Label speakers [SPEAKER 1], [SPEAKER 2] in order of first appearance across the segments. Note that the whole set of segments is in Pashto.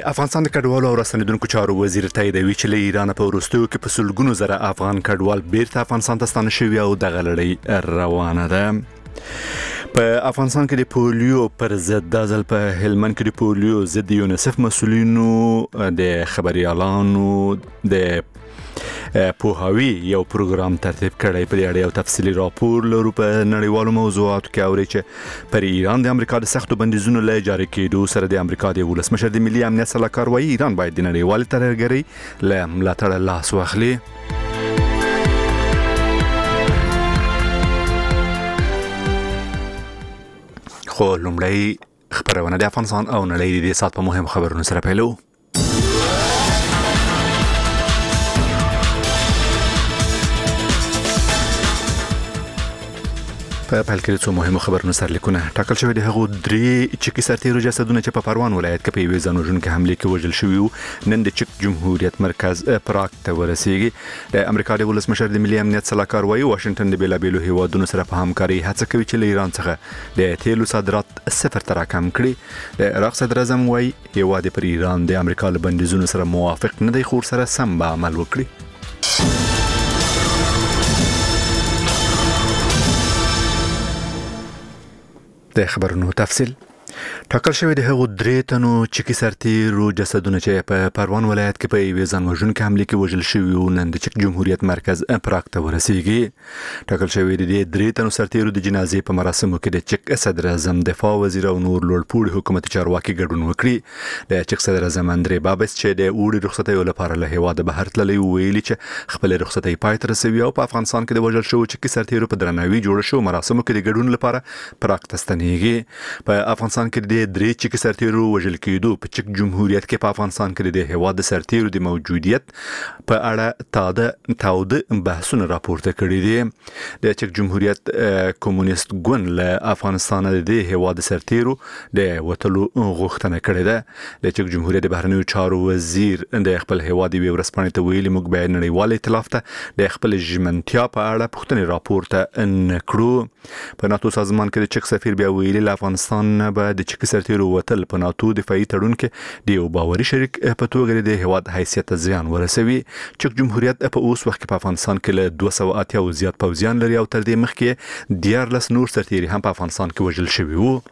[SPEAKER 1] افغانستان د کډوالو او راستنیدونکو چارو وزیر تاییدوي چې له ایران په وروستیو کې په سلګونو زره افغان کډوال بیرته افغانستان ته ستانه شوي او دغه لړۍ روانه ده. په افغانستان کې د پولیو پر ضد د ځل په هلمند کې د پولیو ضد یونیسف مسؤلینو د خبريالانو د پوهاوی یو پروګرام ترتیب کړی. په دې اړه یو تفصیلي راپور لرو په نړیوالو موضوعاتو کې اوري چې پر ایران د امریکا د سختو بندیزونو له جاري کېدو سره د امریکا د ولسمشر د ملي امنیت سلاکار وایي ایران باید د نړیوال ترهګرۍ له ملاتړه لاس واخلي. خو لومړی خبرونه د افغانستان او نړۍ د دې سات په مهم خبرونو سره پیلو. په پیل کې څو مهمه خبرونه سرلیکونه ټاکل شوی د هغو درې چکی سرتیرو جسدونه چې په پروان ولایت کې په یوې ځانوژونکې حمله کې وژل شوي وو نن د چک جمهوریت مرکز پراګ ته ورسیږي. د امریکا د ولسمشر د ملي امنیت سلاکار وایي واشنگټن د بیلابېلو هیوادونو سره په همکارۍ هڅه کوي چې له ایران څخه د تیلو صادرات صفر ته راکم کړي. د عراق صدر اعظم وایي هیواد پر ایران د امریکا له بندیزونو سره موافق نه دی خو سره سم به عمل وکړي. د خبرونو تفصیل ټاکل شوی د هغو درې تنو چکی سرتیرو جسدونه چې په پروان ولایت کې په یوې ځانوژونکې حمله کې وژل شوي وو نن د چک جمهوریت مرکز پراګ ته ورسیږي. ټاکل شوی د درې تنو سرتیرو د جنازې په مراسمو کې د چک صدر اعظم دفاع وزیر او نور لوړپوړي حکومتي چارواکي ګډون وکړي. د چک صدر اعظم اندرې بابس چې د اوړي رخصتیو لپاره له هیواده بهر تللی ویلي چې خپل رخصتي پای ته رسوي او په افغانستان کې د وژل شوو چکی سرتیرو په درناوي جوړ شو مراسمو کې د ګډون لپاره پراګ ته ستنیږي. په افغانستان کې د درې چکی سرتیرو وژل کېدو په چک جمهوریت کې په افغانستان کې د هیواد د سرتیرو د موجودیت په اړه تاوده بحثونه راپورته کړي دي. د چک جمهوریت کمونیست ګوند له افغانستان د هیواد د سرتیرو د وټلو غوښتنه کړې ده. د چک جمهوریت د بهرنیو چارو وزیر د خپل هیواد د ورسپانې ته ویلي موږ باید نړیوال ائتلاف ته د خپل ژمنتیا په اړه پوښتنې راپورته نکړو. په ناتو سازمان کې د چک سفیر بیا ویلي له افغانستان به د چک سرتیرو وتل په ناتو دفاعي تړون کې د یو باوري شریک په توګه د هیواد حیثیت ته زیان ورسوي. چک جمهوریت په اوس وخت کې په افغانستان کې له 280 زیات پوځیان لري او تر دې مخکې 14 نور سرتیري هم په افغانستان کې وژل شوي وو.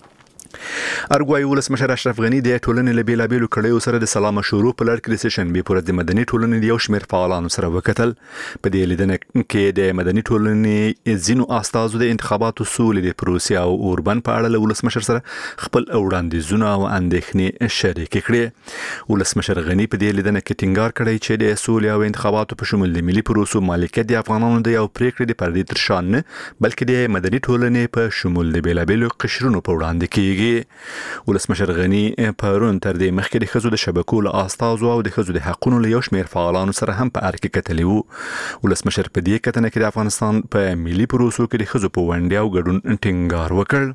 [SPEAKER 1] ارګوای ولسمشر اشرف غنی د ټولنې له بیلابېلو کړیو سره د سلام شروع په لړ کې د سیشن به پر د مدني ټولنې د یو شمېر فعالانو سره وکتل. په دې لیدنه کې د مدني ټولنې ځینو استازو د انتخاباتو سولې د پروسې او اوربن په اړه له ولسمشر سره خپل وړاندیزونه او اندېښنې شریک کړي. ولسمشر غنی په دې لیدنه کې ټینګار کړی چې د سولې او انتخاباتو په شمول د ملي پروسو مالکیت د افغانانو د یو پریکړې د پردې تر شان نه بلکې د مدني ټولنې په شمول د بیلابېلو قشرونو په وړاندې کېږي. ولسمشر غنی پرون تر دې مخکې د ښځو د شبکو له استازو او د ښځو د حقوقو له یو شمېر فعالانو سره هم په اړه کتلي وو. ولسمشر په دې کتنه کې د افغانستان په ملي پروسو کې د ښځو په ونډه او ګډون ټینګار وکړ.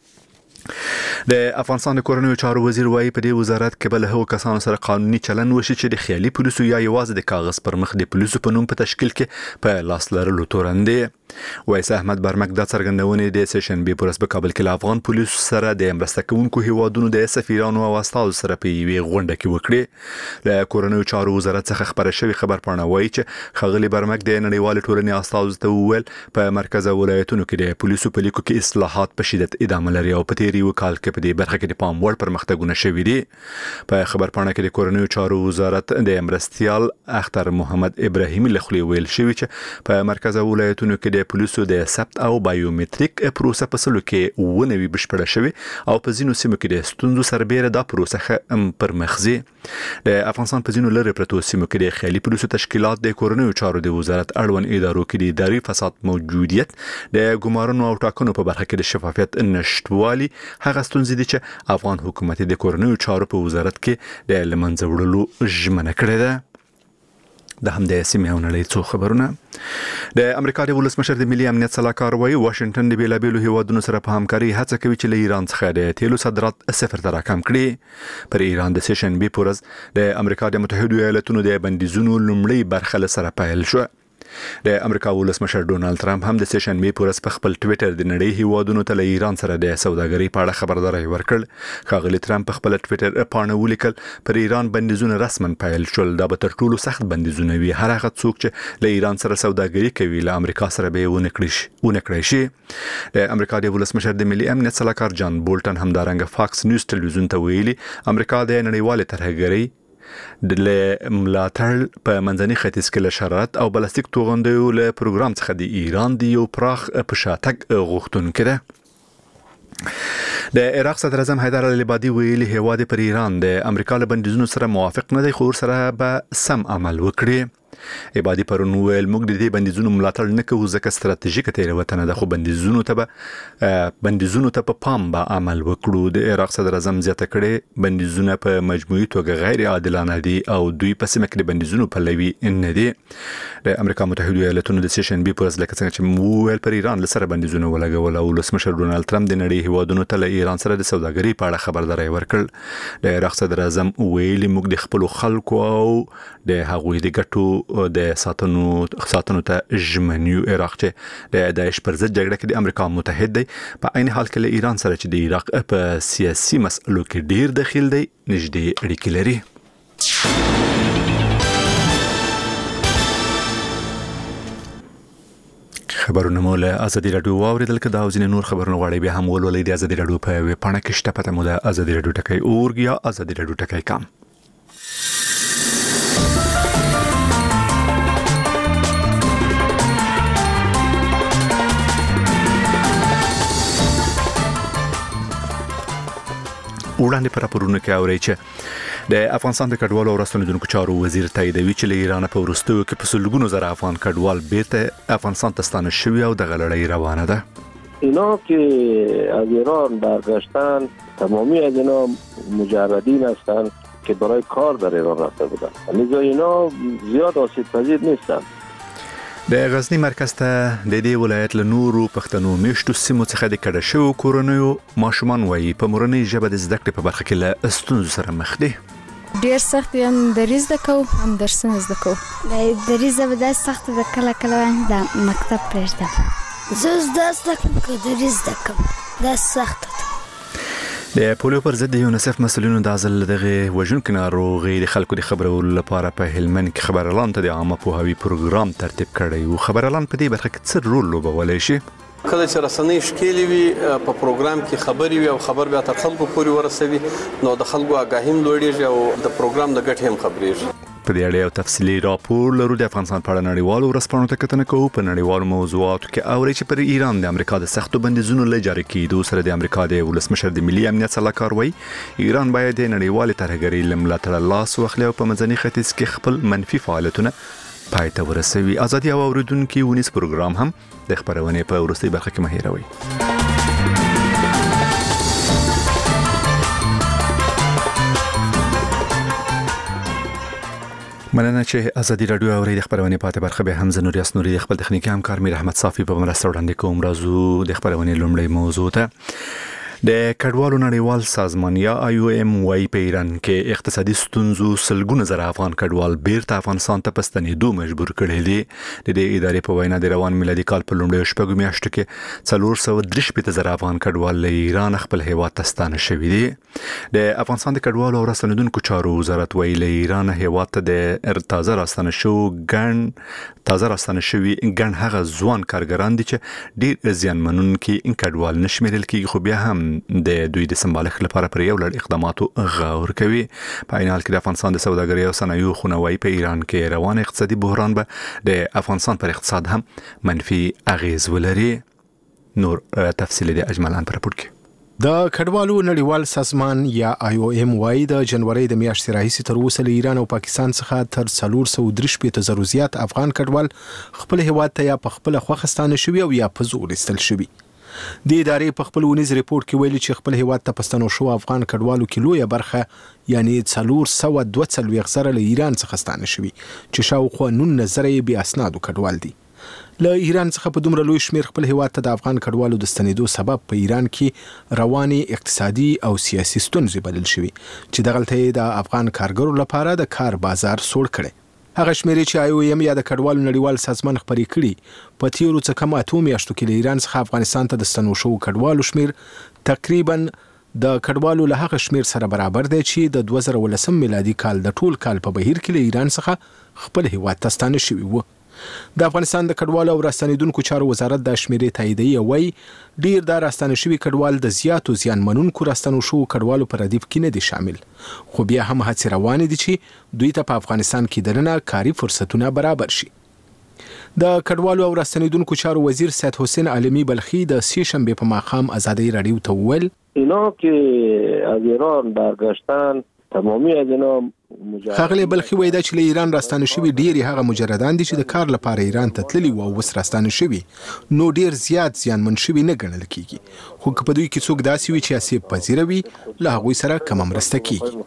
[SPEAKER 1] د افغانستان د کورنیو چارو وزیر وایي په دې وزارت کې به له هغو کسانو سره قانوني چلن وشي چې د خیالي پولیسو یا یوازې د کاغذ پر مخ د پولیسو په نوم په تشکیل کې په لاس لرلو تورندې. وایس احمد برمک د څرګندونې د سیشن به پرس په کابل کې له افغان پولیسو سره د مرسته کوونکو هیوادونو د سفیرانو او استادو سره په یوې غونډه کې وکړي. د کورنیو چارو وزارت څخه خبره شوې خبر پاڼه وایي چې ښاغلي برمک د نړیوال ټولنې استادو ته وویل په مرکزي ولایتونو کې د پولیسو په لیکو کې اصلاحات په شدت ادامه لري او په تیری وکال کې په دې برخه کې د پام وړ پرمختګونه شوي دي. په خبر پاڼه کې د کورنیو چارو وزارت د مرستيال اختر محمد ابراهیمي لخوا ویل شوی چې په مرکزي ولایتونو کې د پولیسو د ثبت او بایومټریک پروسه په سلو کې ونوي بشپړه شوی او په ځینو سیمو کې د ستونزو سربېره دا پروسه پر مخزي. د افغانستان په ځینو لرې پرتو سیمو کې د خیالي پولیسو تشکیلات د کورنیو چارو د وزارت اړوند ادارو کې د اداري فساد موجودیت د ګمارنو او ټاکنو په برخه کې د شفافیت نشټوالي هغه ستونزې دي چې افغان حکومت د کورنیو چارو په وزارت کې د لمنځه وړلو ژمنه کړې ده. د هم د سیمې او نړۍ څو خبرونه. د امریکا د ولسمشر د ملي امنیت سلاکار وایي واشنگټن د بیلابېلو هیوادونو سره په همکارۍ هڅه کوي چې له ایران څخه د تیلو صادرات صفر ته راکم کړي. پر ایران د سیشن به پرز د امریکا د متحده ایالاتونو د بندیزونو لومړی برخه سره پیل شو. د امریکا ولسمشر ډونالد ټرمپ هم د سیشن می پورس په خپل ټوئیټر د نړۍ هیوادونو ته له ایران سره د سوداګرۍ په اړه خبرداري ورکړ. ښاغلي ټرمپ په خپل ټوئیټر پاڼه ولیکل پر ایران بندیزونه رسمن پیل شول. دا به تر ټولو سخت بندیزونه وي. هر هغه څوک چې له ایران سره سوداګري کوي له امریکا سره به ونکړي شي. د امریکا د ولسمشر د ملي امنیت سلاکار جان بولټن هم دارنګ فاکس نیوز ټلویزیون ته ویلي امریکا د نړیوال ترهګرۍ د ملاتړ په منځني ختیځ کې له شرارت او بلاستیک توغندیو له پروګرام څخه د ایران د یو پراخ پشاتګ غوښتونکو ده. د عراق صدر اعظم حیدر العبادي ویلي هیواد پر ایران د امریکا له بندیزونو سره موافق نه دی خو سره به سم عمل وکړي. عبادي پرون ویل موږ د دې بندیزونو ملاتړ نه کوو ځکه ستراتیژیکه تېروتنه ده خو بندیزونو ته په پام به عمل وکړو. د عراق صدر اعظم زیاته کړې بندیزونه په مجموعي توګه غیر عادلانه دي او دوی په سیمه کې د بندیزونو پلوي نه دي. د امریکا متحده ایالاتونو د سیشن بي پورس لکه څنګه چې مویل پر ایران لسره بندیزونه ولګول او ولسمشر ډونالد ټرمپ د نړۍ هیوادونو ته له ایران سره د سوداګرۍ په اړه خبرداري ورکړ. د عراق صدر اعظم ویلي موږ د خپل خلکو او د هغوی د ګټو د ساتنو ته ژمنیو. عراق چې د داعش پر ضد جګړه کې د امریکا متحد دی په عین حال کې له ایران سره چې د عراق په سیاسي مسلو کې ډیر دخیل دی نږدې اړیکې لري. خبرونه مو له ازادي رادیو واوریدل کده او ځینې نور خبرونه غواړي بیا هم ولولئ د ازادي رادیو په ویب پاڼه کې شته پته مو د ازادي رادیو ټکی اورګ یا ازادي رادیو ټکی کام. وړاندې پر راپورونه کې اوري چې د افغانستان د کډوالو او راستنیدونکو چارو وزیر تاییدوي چې له ایران په وروستیو کې په سلګونو زره افغان کډوال بیرته افغانستان ته ستانه شوي او د غلړۍ روانه ده.
[SPEAKER 2] اینا که از ایران برگشتن تمامی از اینا مجردین هستند که برای کار در ایران رفته بودند. لذا اینا زیاد آسیب پذیر نیستند.
[SPEAKER 1] د غزنی مرکز ته د دې ولایت له نورو پښتنو میشتو سیمو څخه د کډه شویو کورنیو ماشومان وایي په مورنۍ ژبه د زده کړې په برخه کې له ستونزو سره مخ دي.
[SPEAKER 3] ډیر سخت هم دریز د کو هم درسونه زده کو.
[SPEAKER 4] د دریز به د سخت د کله د مکتب پرېږدم. زه زده کوم که دریز زده کوم دا سخت ده.
[SPEAKER 1] د پولیو پر ضد د یونیسف مسؤلینو د ازل دغه وژونکو ناروغي د خلکو د خبرولو لپاره په هلمند کې خبرلان ته د عامه پوهاوي پروګرام ترتیب کړی او خبرلان په دې برخه کې څه رول لوبولی شي.
[SPEAKER 5] کله چې رسنۍ شکیلې وي په پروګرام کې خبري وي او خبر بیا تر خلکو پورې ورسوي نو د خلکو آگاهی هم لوړیږي او د پروګرام د ګټې هم خبرېږي.
[SPEAKER 1] په دې اړه یو تفصیلي راپور لرو د افغانستان په اړه نړیوالو ورځپاڼو ته کتنه کوو. په نړیوالو موضوعاتو کې اوري چې پر ایران د امریکا د سختو بندیزونو له جاري کېدو سره د امریکا د ولسمشر د ملي امنیت سلاکار وایي ایران باید د نړیوال ترهګرۍ له ملاتړه لاس واخلي او په منځني ختیځ کې خپل منفي فعالیتونه پای ته ورسوي. ازادي او اوریدونکو ونیس پروګرام هم د خبرونې په وروستۍ برخه کې مهیروي. مننه چې ازادي رادیو اوري د خبرونې پاتې برخه به هم زنوریاس نوري خپل تخنیکی همکار میر احمد صافي په مرسته وړاندې کوم. راځو د خبرونې لومړی موضوع ته. د کډوالو نړیوال سازمان یا IOM وايي په ایران کې اقتصادي ستونزو سلګونه زره افغان کډوال بیرته افغانستان ته پستنېدو مجبور کړي دي. د دې ادارې په وینا د روان میلادي کال په لومړیو شپږو میاشتو کې 433 زره افغان کډوال له ایران خپل هیواد ته ستانه شوي دي. د افغانستان د کډوالو او راستنیدونکو چارو وزارت وايي له ایران هیواد ته د تازه راستنه شوي ګڼ هغه ځوان کارګران دي چې ډیر زیانمنونکي کډوال نشمیرل کیږي خو بیا هم د دوی د سمبالښت لپاره پر یو لړ اقداماتو غور کوي. په عین حال کې د افغانستان د سوداګرۍ او صنایعو خونوي په ایران کې روان اقتصادي بحران به د افغانستان پر اقتصاد هم منفي اغیز ولري. نور تفصیل د اجملان پر راپور کې.
[SPEAKER 6] د کډوالو نړیوال سازمان یا IOM وايي د جنوري د میاشتې راهیسې تر اوسه له ایران او پاکستان څخه تر 433 زره زیات افغان کډوال خپل هیواد ته یا په خپل خوښه ستانه شوي او یا په زور ایستل شوي. د ادارې په خپل ونیز ریپورت کې ویلي چې خپل هیواد ته پستانو شو افغان کډوالو کې لویه برخه یعنی 442 زره له ایران څخه ستانه شوي چې شاوخوا 19 زره بې اسنادو کډوال دي. له ایران څخه په دومره لوی شمیر خپل هیواد ته د افغان کډوالو د ستنېدو سبب په ایران کې رواني اقتصادي او سیاسي ستونزې بلل شوي چې دغلته د افغان کارګرو لپاره د کار بازار سوړ کړي. هغه شمیرې چې IOM یا د کډوالو نړیوال سازمان خبرې کړي په تیرو څه کم 8 میاشتو کې له ایران څخه افغانستان ته د ستنو شو کډوالو شمیر تقریبا د کډوالو له هغه شمیر سره برابر دی چې د 2019 میلادي کال د ټول کال په بهیر کې له ایران څخه خپل هیواد ته ستانه شوي وو. د افغانستان د کډوالو او راستنیدونکو چارو وزارت د شمیرې تاییدوي او وايي ډیر د راستنه شوي کډوال د زیاتو زیانمنونکو راستنو شو کډوالو په ردیف کې نه دي شامل، خو بیا هم هڅې روانې دي چې دوی ته په افغانستان کې دننه کاري فرصتونه برابر شي. د کډوالو او راستنیدونکو چارو وزیر سید حسین علمی بلخی د سه شنبه په ماښام ازادي رادیو ته وویل
[SPEAKER 2] اینا که از ایران برگشتن تمامی از اینا
[SPEAKER 6] خغلی بلخی وایي چې له ایران راستانه شوي ډیر هغه مجردان دي چې د کار لپاره ایران ته تللي وو او اوس راستانه شوي نو ډیر زیات زیانمن شوي نه ګڼل کیږي، خو که په دوی کې څوک داسې وي چې آسیب پذیره وي له هغوی سره کم مرسته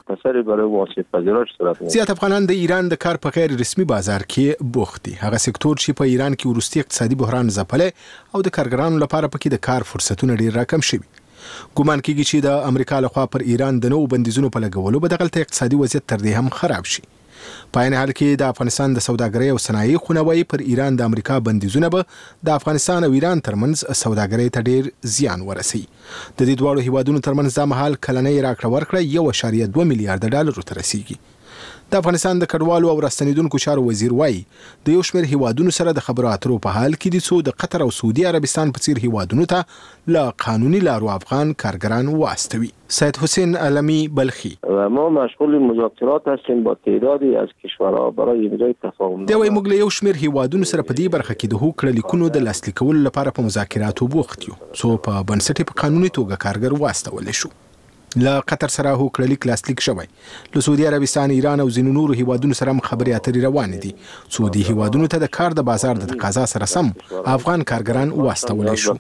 [SPEAKER 6] کیږي. زیات افغانان د ایران د کار په غیر رسمي بازار کې بوخت دي، هغه سکتور چې په ایران کې وروستي اقتصادي بحران ځپلی او د کارګرانو لپاره پکې د کار فرصتونه ډیر راکم شوي. ګومان کیږي چې د امریکا لخوا پر ایران د نوو بندیزونو په لګولو به دغلته اقتصادي وضعیت تر دې هم خراب شي. په عین حال کې د افغانستان د سوداګرۍ او صنایع خونوي پر ایران د امریکا بندیزونه به د افغانستان او ایران ترمنځ سوداګرۍ ته ډیر زیان ورسي. د دې دوه هیوادونو ترمنځ د مهال کلنۍ راکړه ورکړه 1.2 میلیارډ ډالر ته رسیږي. د افغانستان د کډوالو او راستنیدونکو چارو وزیر وایي د یو شمېر هیوادونو سره د خبرو اترو په حال کې دي څو د قطر او سعودي عربستان په څیر هیوادونو ته له قانوني لارو افغان کارګران واستوي. سید حسین علمی بلخی
[SPEAKER 2] ما مشغول مذاکرات هستیم با تعدادی از کشورها برای امضای تفاهم.
[SPEAKER 6] دا وایي موږ له یو شمېر هیوادونو سره په دې برخه کې د هوکړه لیکونو د لاسلیک کولو لپاره په مذاکراتو بوخت یو څو په بنسټ په قانوني توګه کارګر واستول شو. له قطر سره هوکړه لیک لاسلیک شوی، له سعودي عربستان، ایران او ځینو نورو هیوادونو سره هم خبرې اترې روانې دي. سعودي هیوادونو ته د کار د بازار د تقاضا سره سم افغان کارګران واستولی شو.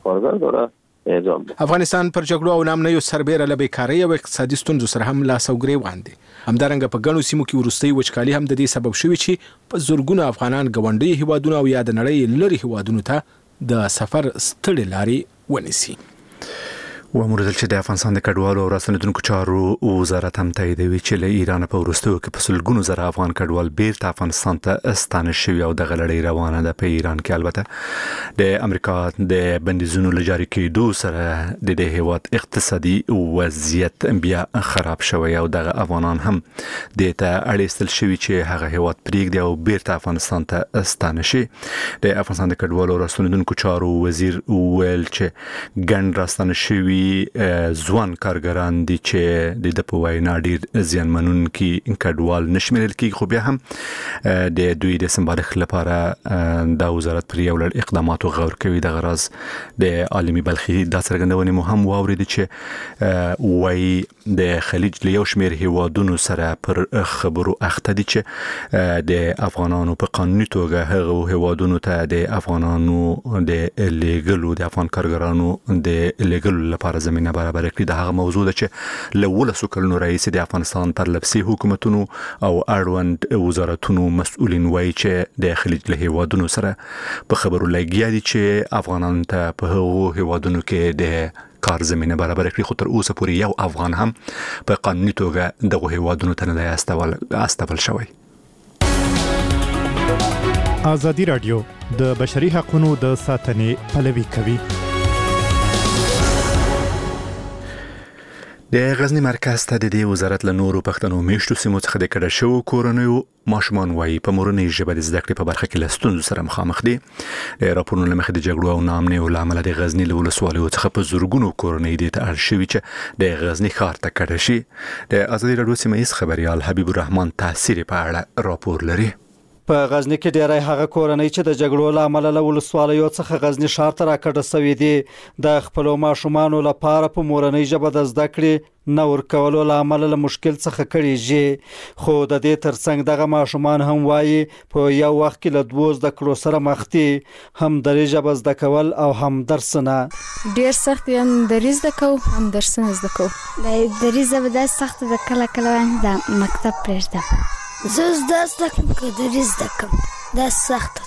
[SPEAKER 6] افغانستان پر جګړو او نامنیو سربیره له بیکارۍ او اقتصادي ستونزو سره هم لاس او ګریوان دی. همدارنګه په ګڼو سیمو کې وروستۍ وچکالي هم د دې سبب شوي چې په زرګونو افغانان ګاونډي هیوادونو او یا د نړۍ لرې هیوادونو ته د سفر ستړې لارې ونیسي.
[SPEAKER 1] وموردل چې د افغانستان د کډوالو او راستنیدونکو چارو وزارت هم تاییدوي چې له ایران په وروستیو کې په سلګونو زره افغان کډوال بیرته افغانستان ته ستانه شوي او دغه لړۍ روانه ده. په ایران کې البته د امریکا د بندیزونو له جاري کېدو سره د دې هیواد اقتصادي وضعیت بیا خراب شوی او دغه افغانان هم د ته اړیستل شوي چې هغه هیواد پرېږدي او بیرته افغانستان ته ستانه شي. د افغانستان د کډوالو او راستنیدونکو چارو وزیر ویل چې ګڼ راستانه شوي ځوان کارګران دي چې د په وینا ډیر زیانمنونکي کډوال نشمېرل کیږي، خو بیا هم د دوی د سمبالښت لپاره د وزارت پر یو لړ اقداماتو غور کوي. د غرض د عالمي بلخي د څرګندونې مو هم واورید چې وایي د خلیج له یو شمېر هیوادونو سره پر خبرو اخته دي چې د افغانانو په قانوني توګه هغه هیوادونو ته د افغانانو د لیګلو د افغان کارګرانو د لیګلو لپاره زمينه برابر کړي. د هغه موضوع ده چې له 12 کلونو راهیسې د افغانستان پر لپسي حکومتونو او اړوند وزارتونو مسؤلین وایي چې د خلیج له هیوادونو سره په خبرو لګیا دي چې افغانان ته په هغو هیوادونو کې د کار زمينه برابر کړي، خو تر اوسه پورې یو افغان هم په قانوني توګه دغه هیوادونو ته نه استول شوی.
[SPEAKER 7] ازادي رادیو د بشري حقوقو د ساتنې پلوي کوي.
[SPEAKER 1] د غزنی مرکز ته د دې وزارت له نورو پښتنو میشتو سیمو څخه د کډه شوو کورنیو ماشومان وایي په مورنۍ ژبه د زده کړې په برخه کې له ستونزو سره مخامخ دي. راپورونه له مخې د جګړو او ناامنیو له امله د غزنی له ولسوالیو څخه په زرګونو کورنۍ دې ته اړ شوي چې د غزنی ښار ته کډه شي. د ازادي راډیو سیمه ییز خبريال حبیب الرحمن تاثیر په اړه راپور لري.
[SPEAKER 8] په غزنی کې ډیری هغه کورنۍ چې د جګړو له امله له ولسوالیو څخه غزنی ښار ته راکډه شوي دي د خپل ماشومانو لپاره په مورنۍ ژبه د زده کړې نه ورکولو له امله له مشکل څخه کړيږي. خو د دې ترڅنګ دغه ماشومان هم وایي په یو وخت کې له دوه زده کړو سره مخ دي، هم درې ژبه زده کول او هم درسونه.
[SPEAKER 3] ډیر سخت یم، درې زده کوم هم درسونه زده کوم.
[SPEAKER 4] د درې ژبه د سخت د کله د مکتب پرېږدم. زه زده کوم که درې زده کوم دا سخت ده.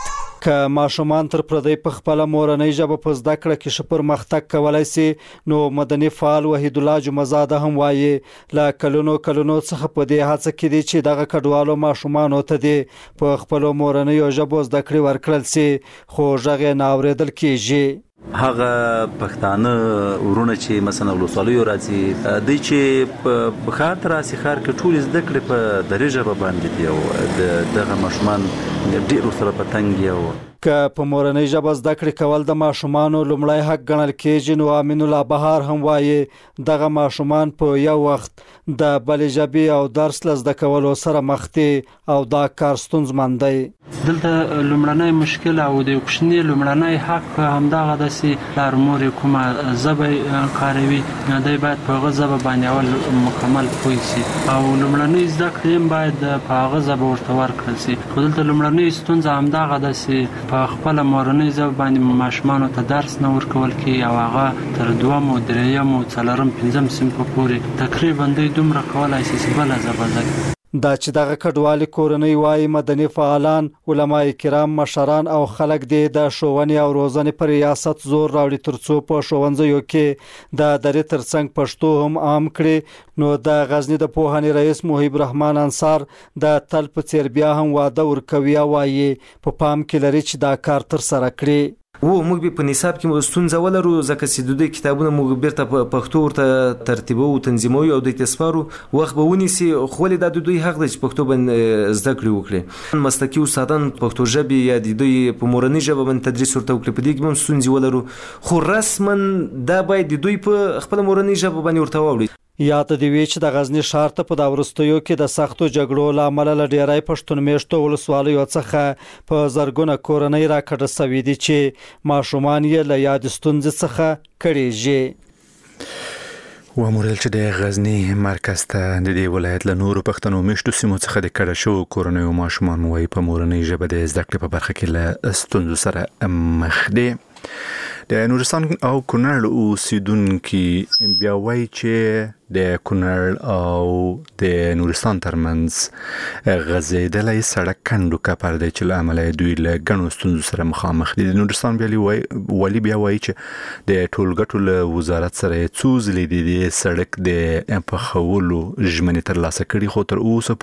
[SPEAKER 8] که ماشومان تر پردی په خپل مورنۍ ژبه په زده کړه کې ښه پرمختګ کولای شي نو مدني فعال وحید الله جمعزاده هم وایي لا کلونو څخه په دې هڅه کې دي چې دغه کډوالو ماشومان ته دي په خپل مورنۍ ژبه زده کړې ورکړل شي خو غږ نه اوریدل کیږي.
[SPEAKER 9] هغه پښتانه ورونه چې مثلا ولسوالیو راځي دوی چې په خاطر راسي خار کې ټول زده کړې په درې ژبه باندې دی او دغه ماشومان ډېر سره پتنګ یو
[SPEAKER 8] که په مورنۍ ژبه زده کړې کول د ماشومانو لومړی حق ګڼل کېږي نو امین الله بهار هم وایي دغه ماشومان په یو وخت د بلې ژبې او درس له زده کولو سره مخ دي او دا کار ستونزمن دی.
[SPEAKER 10] دلته لومړنی مشکل او د کوچني لومړنی حق همدغه داسې پلار مور کومه ژبه کاروي دوی باید په هغه ژبه باندې اول مکمل پوه شي او لومړنی زده کړې هم باید په هغه ژبه ورته ورکړل شي. خو دلته لومړنۍ ستونزه همدغه داسې په خپل مورنۍ ژبه باندې ماشومانو ته درس نه ورکول کېږي او هغه تر دوم او درېیم او څلورم پنځم صنف پورې تقریبا دوی دومره کولای شي چې بله ژبه زده کړي.
[SPEAKER 8] دا چې دغه کډوالي کورنۍ وایي مدني فعالان علما کرام مشران او خلک دي د ښوونې او روزنې پر ریاست زور راوړي ترڅو په ښوونځیو کې د درې ترڅنګ پښتو هم عام کړي نو د غزنی د پوهنې رئیس محیب رحمان انصار د تل په څیر بیا هم واده ورکوي وایي په پام کې لري چې دا کار تر سره کړي.
[SPEAKER 11] موږ به په نصاب کې ستونزه ولرو ځکه چې د دوی کتابونه موږ بیرته په پښتو ورته ترتیبو او تنظیموي او د تسپارو وخت به ونیسي خو ولې د دوی حق دی چې پښتو باندې زده کړې وکړي. مسلکي استادان پښتو ژبې یا د دوی په مورنۍ ژبه باندې تدریس ورته وکړي په دې کې هم ستونزې ولرو خو رسما دا باید د دوی په خپل مورنۍ ژبه باندې ورته واوړي.
[SPEAKER 8] یا ته دی وی چې د غزنی ښار ته په دا ورستیو کې د سختو جګړو لامل له ډیرای پښتون میشتو ولسوالیو څخه په زرګونه کورنۍ راکړه سوي دي چې ماشومان یې له یاد ستونزې څخه کړيږي.
[SPEAKER 1] وامورل چې د غزنی مرکز ته د دې ولایت له نورو پښتنو میشتو سیمو څخه د کډه شو کورنۍ ماشومان وایي په مورنۍ ژبه د زده کړې په برخه کې له ستونزو سره مخ دي. د نورستان او کونړ اوسیدونکي بیا وایي چې د کونړ او د نورستان ترمنځ غځېدلی سړک کندو کپر دی چې له امله دوی له ګڼو ستونزو سره مخامخ دي. د نورستان والي بیا وایي چې د ټولګټو له وزارت سره یې څو ځلې د سړک د پخولو ژمنې ترلاسه کړي خو تر اوسه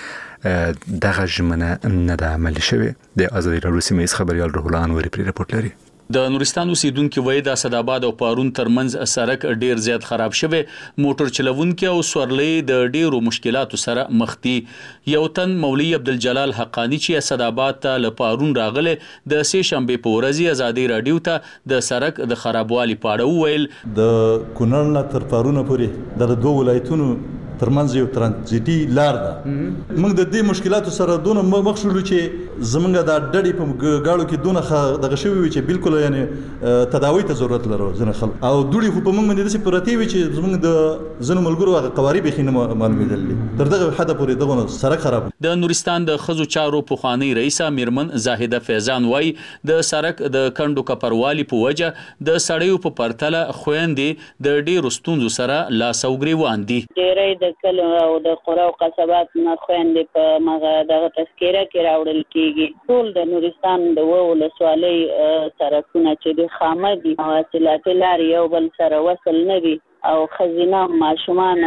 [SPEAKER 1] پورې دغه ژمنه نه ده عملي شوې. د ازادي راډیو سیمه ییز خبریال روح الله انوري پرې راپورټ لري.
[SPEAKER 12] د نورستان اوسیدونکو وایي د اسداباد او پارون ترمنځ سړک ډیر زیات خراب شوی موټر چلوونکي او سورلې د ډیرو مشکلاتو سره مخ دي. یو تن مولوی عبدالجلال حقانی چې اسداباد ته له پارون راغله د سې شنبه په ورځ ازادي رادیو ته د سړک د خرابوالي په اړه وویل.
[SPEAKER 13] د کونړ نه تر پارون پورې د دوه ولایتونو ترمنځ یو ترانزیټي لار ده. موږ د دې مشکلاتو سره دونه مخ شولو چې زمونږ د ډډې په گاړو کې دونه دغه شوی وي چې بالکل یعنی تداوی ته ضرورت لرو ځنه خلک او دوړي خو په موږ باندې داسې پرتی وي چې زمونږ د زنو ملګرو هغه قواري به خینه معلومېدل تر دغه حد پورې دغه سړک خراب.
[SPEAKER 12] د نورستان د خزو چارو پخوانی رئیسه میرمن زاهده فیضان وای د سړک د کندو کپروالي په وجه د سړیو په پرتله خويندې د ډیرو ستونزو سره لاس او ګریوان دي.
[SPEAKER 14] ډیرې د کلو او د قرا او قصبات نه خويندې په مغه دغه تذکره کې راوړل کیږي. ټول د نورستان د ولسوالۍ سرکونه چې د خامه دي مواصلات لارې یو بل سره وصل نه دي او خزینه ماشومان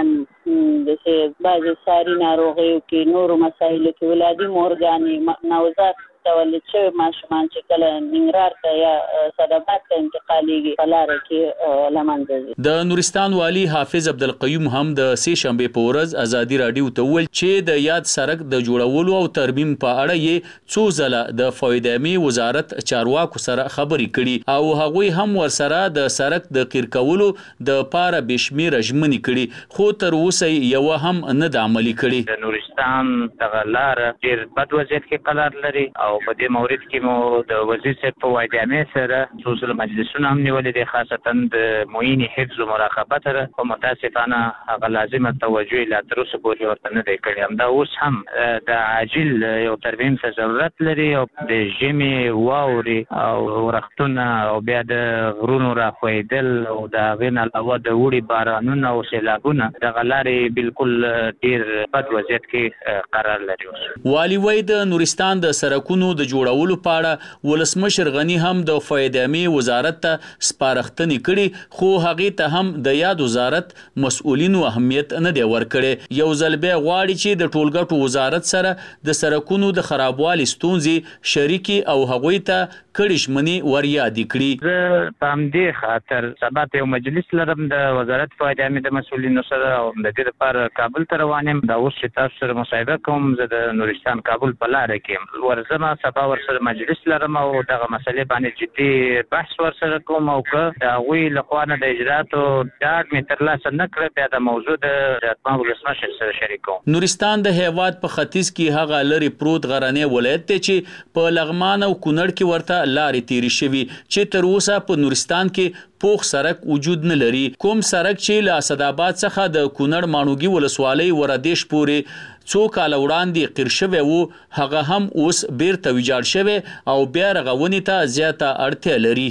[SPEAKER 14] د بعض ساري ناروغیو کې نورو مسایلو کې ولادي مورګاني نوزاد تولید شوی ماشومان چې کله ننګرهار ته یا صداباد ته انتقالیږي په لاره کې لمنځه ځي.
[SPEAKER 12] د نورستان والی حافظ عبدالقیوم هم د سې شنبه په ورځ ازادي راډیو ته ویل چې د یاد سړک د جوړولو او ترمیم په اړه یې څو ځله د فایدامي وزارت چارواکو سره خبرې کړي او هغوی هم ورسره د سړک د قیر کولو د پاره بشمیره ژمنې کړي خو تر اوسه یو هم نه د عملي کړي.
[SPEAKER 15] د نورستان دغه لار ډیر بد وضعیت کې قرار لري او په دې مورید کې مو د وزیر صاحب په وایدامه سره څو مجلسونه هم نیولې دي خاصتا د معین حفظ او مراقبت سره او متاسفانه هغه لازمه توجه لا تر اوسه پورې ورته نه دی کړی. همدا اوس هم د عاجل یو ترمیم ته ضرورت لري او د ژمي واوري او ورختونه او بیا د غرونو راخویدل او د غین علاوه د وړي بارانونه او سیلابونه د غلاري بالکل ډیر بد وضعیت کې قرار لري.
[SPEAKER 12] والی وای د نورستان د سرکونو سړکونو د جوړولو په اړه ولسمشر غنی هم د فایدامي وزارت ته سپارښتنې کړي، خو هغې ته هم د یاد وزارت مسؤلینو اهمیت نه دی ورکړی. یو ځل بیا غواړي چې د ټولګټو وزارت سره د سړکونو د خرابوالي ستونزې شریکي او هغوی ته کړي ژمنې ور یادې کړي.
[SPEAKER 15] زه په همدې خاطر سبا ته یو مجلس لرم د وزارت فایدامي د مسؤلینو سره او د دې لپاره کابل ته روان یم. دا اوس چې تاسو سره مصاحبه کوم زه د نورستان کابل په لاره کې ورځم، سبا ورسره مجلس لرم او دغه مسلې باندې جدي بحث ورسره کوم او که د هغوی لخوا نه د اجراتو ډاډ مې ترلاسه نه کړه بیا د موضوع د اتمام ولسمشر سره شریکوم.
[SPEAKER 12] نورستان د هیواد په ختیځ کې هغه لري پروت غرنی ولایت دی چې په لغمان او کونړ کې ورته لارې تیرې شوي چې تر اوسه په نورستان کې پوخ سړک وجود نه لري. کوم سړک چې له اسداباد څخه د کونړ ماڼوګي ولسوالۍ وردیش پورې څو کاله وړاندې قیر شوی و، هغه هم اوس بیرته ویجاړ شوی او بیا رغونې ته زیاته اړتیا لري.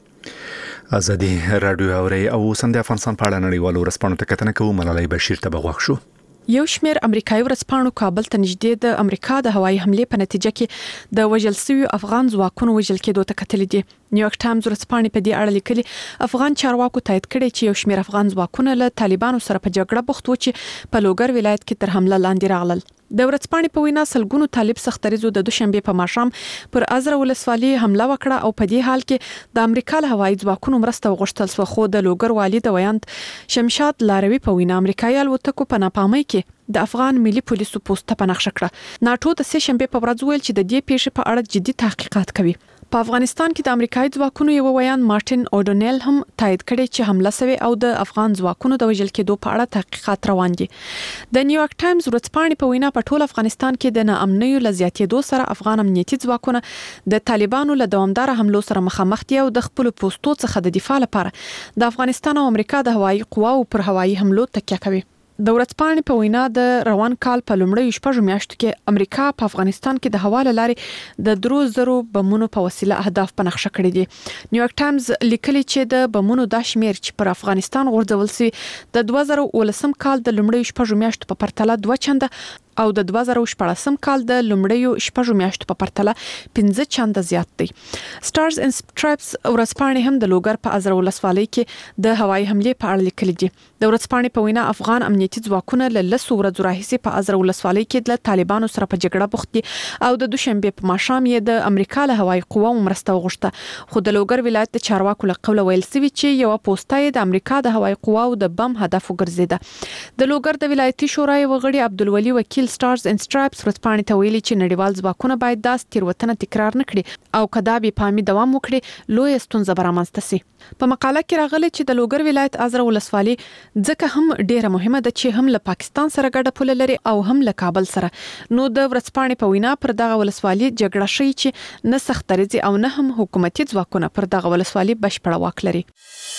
[SPEAKER 1] ازادي رادیو اوري او سند افغانستان په اړه نړیوالو ورځپاڼو ته کتنه کوو. ملالۍ بشیر ته بغوښ شو.
[SPEAKER 16] یو شمېر امریکایي ورځپاڼو کابل ته نږدې د امریکا د هوایي حملې په نتیجه کې د وژل شویو افغان ځواکونو وژل کېدو ته کتلي دي. نیویارک ټایمز ورځپاڼې په دې اړه لیکلي افغان چارواکو تایید کړی چې یو شمېر افغان ځواکونه له طالبانو سره په جګړه بوخت و چې په لوګر ولایت کې تر حمله لاندې راغلل. د ورځپاڼې په وینا سلګونو طالب سختریزو د دوشنبه په ماښام پر ازره ولسوالۍ حمله وکړه او په دې حال کې د امریکا له هوایي ځواکونو مرسته وغوښتل شو، خو د لوګر والي د ویاند شمشاد لاروي په وینا امریکایي الوتکو په ناپامۍ کې د افغان ملي پولیسو پوسټ ته پنځه کړه. ناتو د سه شنبه په ورځ ویل چې د دې پیښې په اړه جدي تحقیقات کوي. په افغانستان کې د امریکایي ځواکونو یو ویاند مارټین اودونیل هم تایید کړی چې حمله شوې او د افغان ځواکونو د وژل کېدو په اړه تحقیقات روان دي. د نیویارک ټایمز ورځپاڼې په وینا په ټول افغانستان کې د ناامنیو لزیاتېدو سره افغان امنیتي ځواکونه د طالبانو له دوامدار حملو سره مخامخ دي او د خپل پوسټو څخه د دفاع لپاره د افغانستان او امریکا د هوایي قواو پر هوایي حملو تکیه کوي. د ورځپاڼې په وینا د روان کال په لومړیو شپږو میاشتو کې امریکا په افغانستان کې د هوا له لارې د 3000 بمونو په وسیله اهداف په نقشه کړي دي. نیویارک ټایمز لیکلي چې د بمونو د شمیر چې پر افغانستان غورځول شوی د 2019 کال د لومړیو شپږو میاشتو په پرتله 2 چنده او د 2014 کال د لومړیو شپږو میاشتو په پرتله 15 چنده زیات دی. سټارز اینڈ سټرایپس ورځپاڼې هم د لوګر په ازره ولسوالۍ کې د هوایي حملې په اړه لیکلي دي. د ورځپاڼې په وینا افغان امنیتي ځواکونه له 10 ورځو راهیسې په ازره ولسوالۍ کې د طالبانو سره په جګړه بوخت دي او د دوشنبه په ماښام یې د امریکا له هوایي قواو مرسته وغوښته، خو د لوګر ولایت د چارواکو له قوله ویل شوی چې یو پوسټه د امریکا د هوایي قواو د بم هدف وګرځیده. د لوګر د ولایتي شورای وغړي عبدالولي وکیل سټارز اینڈ سټرایپس ورځپاڼې ته ویلي چې نړیوال ځواکونه باید دا تیروتنه تکرار نه کړي او کدا به پامي دوام وکړي لوی ستونزه برامنځته شي. په مقاله کې راغلي چې د لوګر ولایت ازره ولسوالۍ ځکه هم ډیره مهمه ده چې هم له پاکستان سره ګډه پوله لري او هم له کابل سره. نو د ورځپاڼې په وینا پر دغه ولسوالۍ جګړه شي چې نه سختریزي او نه هم حکومتي ځواکونه پر دغه ولسوالۍ بشپړه واک لري.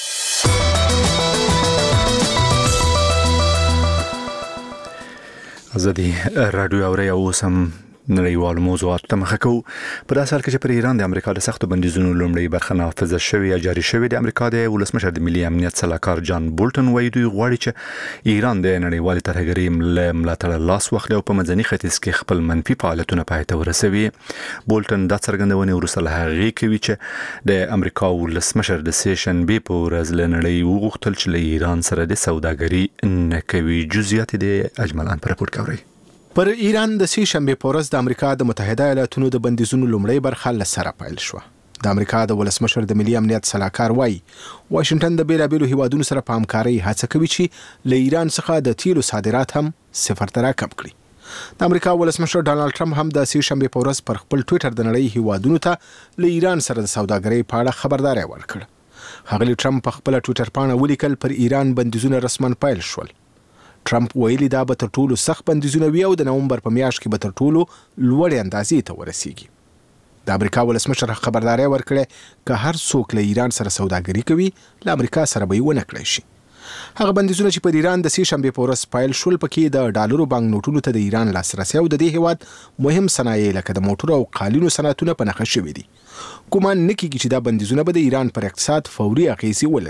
[SPEAKER 1] ازادي رادیو اوري او سم نړیوال موضوعات ته مخه کوو. په داسې حال کې چې پر ایران د امریکا د سختو بندیزونو لومړی برخه نافذه شوې یا جاري شوې، د امریکا د ولسمشر د ملي امنیت سلاکار جان بولټن وایي دوی غواړي چې ایران د نړیوال ترهګرۍ له ملاتړ لاس واخلي او په منځني ختیځ کې خپل منفي فعالیتونه پای ته ورسوي. بولټن دا څرګندونه وروسته له هغې کوي چې د امریکا ولسمشر د سه شنبې په ورځ له نړۍ وغوښتل چې له ایران سره د سوداګري نه کوي. جزئیات د اجملان پر راپور کوي.
[SPEAKER 6] پر ایران د سه شنبې په ورځ د امریکا د متحده ایالاتونو د بندیزونو لومړی برخه له سره پیل شو. د امریکا د ولسمشر د ملي امنیت سلاکار وایي واشنگټن د بیلابېلو هیوادونو سره په همکارۍ هڅه کوي چې له ایران څخه د تیلو صادرات هم صفر ته راکم کړي. د امریکا ولسمشر ډانلډ ټرمپ هم د سه شنبې په ورځ پر خپل ټویټر د نړۍ هیوادونو ته له ایران سره د سوداګرۍ په اړه خبرداري ورکړه. هغه ټرمپ په خپل ټویټر باندې ولیکل پر ایران بندیزونه رسماً پیل شول. ټرمپ ویلي دا به تر ټولو سخت بندیزونه وي او د نومبر په میاشت کې به تر ټولو لوړې اندازې ته ورسیږي. د امریکا ولسمشر خبرداري ورکړه چې هر څوک له ایران سره سوداګري کوي له امریکا سره به ونه کړی شي. هغه بندیزونه چې پر ایران د سه شنبې په ورځ پیل شول پکې د ډالرو بانک نوټونو ته د ایران لاسرسي او د دې هیواد مهم صنایع لکه د موټرو او قالینو صنعتونه په نښه شوي دي. ګومان نه کیږي چې دا بندیزونه به د ایران پر اقتصاد فوري اغیزې ولري.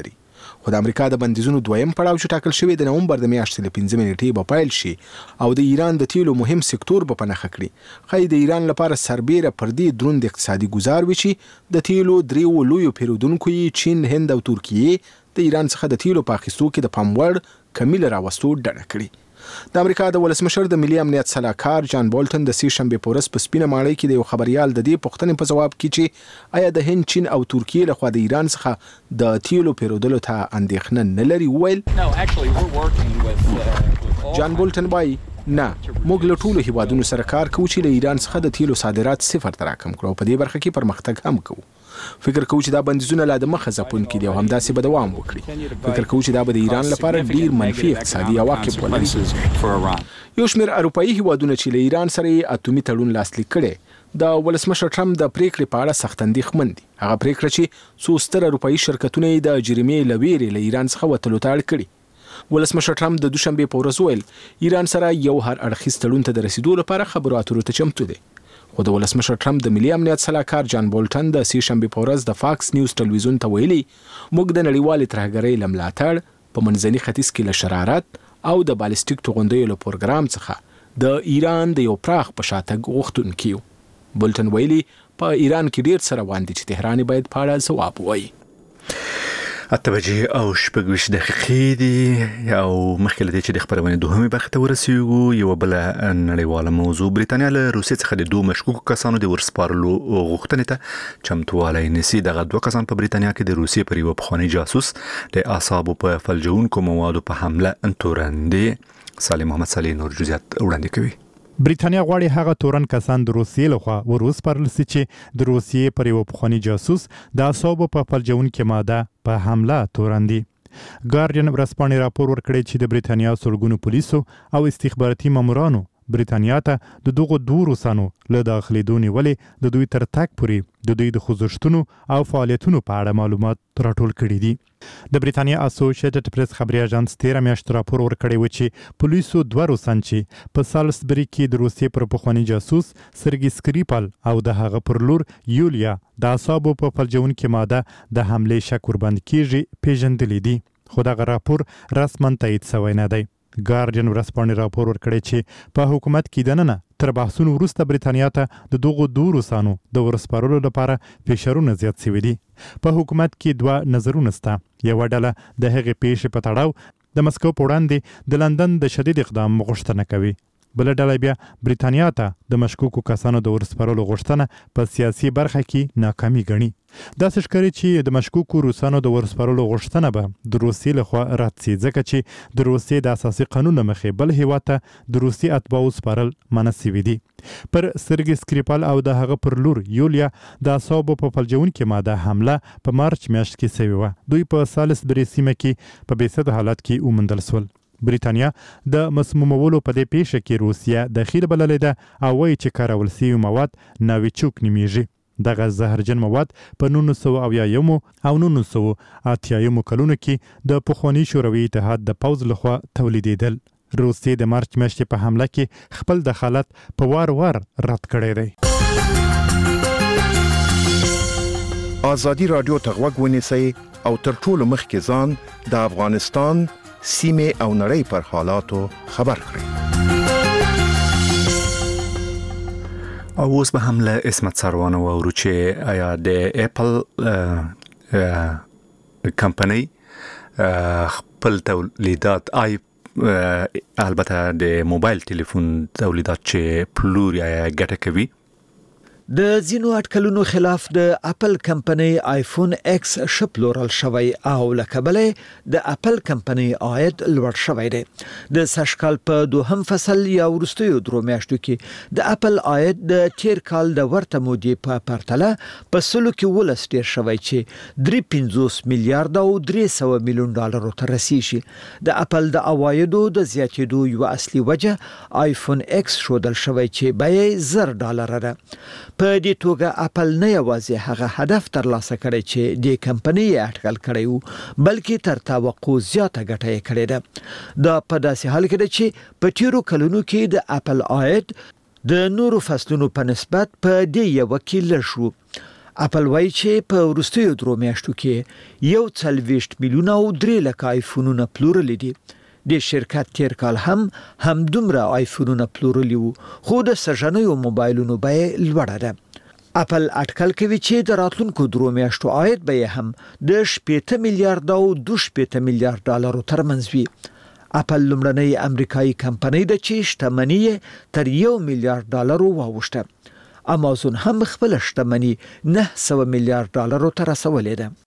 [SPEAKER 6] خو د امریکا د بندیزونو دویم پړاو چې ټاکل شوی د نومبر د میاشتې له 15 نیټې به پیل شي او د ایران د تیلو مهم سکتور به پنهخه کړي. خای د ایران لپاره سربېره پر دې دروند اقتصادي ګزار وي چې د تیلو دریو لویو پیرودونکو چین، هند او ترکیه د ایران څخه د تیلو په اخیستو کې د پاموړ کمی له راوستو ډډه کړي. د امریکا د ولسمشر د ملي امنیت سلاکار جان بولټن د سې شنبه په ورځ په سپینه ماڼۍ کې د یو خبريال د دې پوښتنې په جواب کې چې آیا د هند، چین او ترکیه لخوا د ایران څخه د تیلو پیرودلو ته اندېښنه نه لري ویل. جان بولټن وايي نه، موږ له ټولو هیوادونو سره کار کوو چې له ایران څخه د تیلو صادرات صفر ته راکم کړو. په دې برخه کې پرمختګ هم کوو. فکر کوو چې دا بندیزونه لا د مخه ځپون کې دي او همداسې به دوام وکړي. فکر کوو چې دا به د ایران لپاره ډیر منفي اقتصادي عواقب ولري. یو شمېر اروپایي هیوادونه چې له ایران سره اتومي تړون لاسلیک کړي د ولسمشر ټرمپ د پریکړې په اړه سخت اندېښمن دي. هغه پریکړه چې څو ستر اروپایي شرکتونه د جریمې لویرې له ایران څخه وتلو ته اړ کړي. ولسمشر ټرمپ د دوشنبه په ورځ ویل ایران سره یو هر اړخیز تړون ته د رسیدو لپاره خبرو اترو ته چمتو دي. خو د ولسمشر ټرمپ د ملي امنیت سلاکار جان بولټن د سې شنبه په ورځ د فاکس نیوز ټلویزیون ته ویلي موږ د نړیوالې ترهګرۍ له ملاتړ په منځني ختیځ کې له شرارت او د بالستیک توغندیو له پروګرام څخه د ایران د یو پراخ په شاتګ غوښتونکي یو. بولټن ویلي په ایران کې ډیر څه روان دي چې تهران باید په اړه ځواب ووایي.
[SPEAKER 1] 8 او 6 دقیقې دي او مخکې له دې چې د خبرونې دوهمه برخه ته ورسیږو یو بل نړیواله موضوع بریتانیا له روسیې څخه د دوه مشکوکو کسانو د ورسپارلو غوښتنې ته چمتووالی نیسي. دغه دوه کسان په بریتانیا کې د روسیې پر یو پخوانی جاسوس د اعصابو په فلجونکو موادو په حمله تورندې. سالم محمد صالح نور جزئیات وړاندې کوي.
[SPEAKER 7] بریتانیا غواړي هغه تورن کسان د روسیې لخوا وروسپارل شي چې د روسیې پر یو پخوانی جاسوس د اعصابو په فلجونکو ماده په حمله تورندي. ګارډین ورځپاڼې راپور ورکړی چې د بریتانیا سلګونو پولیسو او استخباراتي مامورانو بریتانیا ته د دغه دوه روسانو له داخليدو نیولې د دوی تر تک پورې د دوی د خوځښتونو او فعالیتونو په اړه معلومات راټول کړي دي. د بریتانیا اسوسییټډ پریس خبري اژانس 13 میاشت راپور ورکړی و چې پولیسو دوه روسان چې په سالزبری کې د روسیې پر پخوانی جاسوس سرګي سکریپل او د هغه پر لور یولیا د اعصابو په فلجونکو ماده د حمله شک ورباندې کیږي پیژندلې دي. خو دا راپور رسماً تایید شوی نه دی. ګارډین ورځپاڼې راپور ورکړی چې په حکومت کې دننه تر بحثونو وروسته بریتانیا ته د دغو دوه روسانو د ورسپارلو لپاره فشارونه زیات شوي دي. په حکومت کې دوه نظرونه شته. یو ډله د هغې پیښې په تړاو د مسکو په وړاندې د لندن د شدید اقدام غوښتنه کوي. بل ډله بیا بریتانیا ته د مشکوکو کسانو د ورسپارلو غوښتنه په سیاسي برخه کې ناکامي ګڼي. دا ښکاري چې د مشکوکو روسانو د ورسپارلو غوښتنه به د روسیې لخوا رد شي ځکه چې د روسیې د اساسي قانون مخې بل هیواد ته د روسي اتباعو سپارل منع شوي دي. پر سرګي سکریپل او د هغه پر لور یولیا د اعصابو په فلجونکو ماده حمله په مارچ میاشت کې شوې و. دوی په سالزبری سیمه کې په بېسد حالت کې وموندل شول. بریتانیا د مسمومولو په دې پیښه کې روسیا دخیل بللې ده او وایي چې کارول شوي مواد ناویچوک نومیږي. دغه زهرجن مواد په 1980 او 1980 کلونو کې د پخوانی شوروي اتحاد د پوځ لخوا تولیدېدل. روسیې د مارچ میاشتې په حمله کې خپل دخالت په وار رد کړی دی.
[SPEAKER 17] آزادي رادیو ته غوږ ونیسئ او تر ټولو مخکې ځان د افغانستان سیمه او نړۍ پر حالاتو خبر کړئ.
[SPEAKER 1] او اوس به هم له اسمت سروانه وورو چې آیا د اپل کمپنی خپل تولیدات البته د موبایل ټلیفون تولیدات چې پلور یا ګټه کوي
[SPEAKER 18] د ځینو اټکلونو خلاف د اپل کمپنی آیفون ایکس شپلورل شوی او لکبلې د اپل کمپنی عاید لوړ شوی دی. د سشکال په دوهم فصل یا وروستیو درو میاشتو کې د اپل عاید د تیر کال د ورته مودې په پرتله په سلو کې ولس ډیر شوی چې 350 میلیارډ او 300 میلیون ډالر ته رسیږي. د اپل د عوایدو د زیاتېدو یو اصلي وجه آیفون ایکس شودل شوی چې بیه $10 ده. په دې توګه اپل نه یوازې هغه هدف ترلاسه کړی چې د کمپنۍ اټکل کړی وو بلکې تر توقع زیاته ګټه یې کړې ده. دا په داسې حال کې ده چې په تیرو کلونو کې د اپل عاید د نورو فصلونو په نسبت په دې یو کې لږ شو. اپل وایي چې په وروستیو 3 میاشتو کې 1.3 میلیونه او 3 لک آیفونونه پلورل دي. د شرکت تیر کال هم دومره آیفونونه پلورلی وو، خو د سژنیو موبایلونو بیه لوړه ده. اپل اټکل کوي چې د راتلونکو 3 میاشتو عاید به هم د 8 میلیارډ او 2 میلیارډ ډالرو ترمنځ وي. اپل لومړنۍ امریکایي کمپنۍ ده چې شتمني تر 1 میلیارډ ډالرو واوښته. امازون هم خپل شتمني 900 میلیارډ ډالرو ته رسولې ده.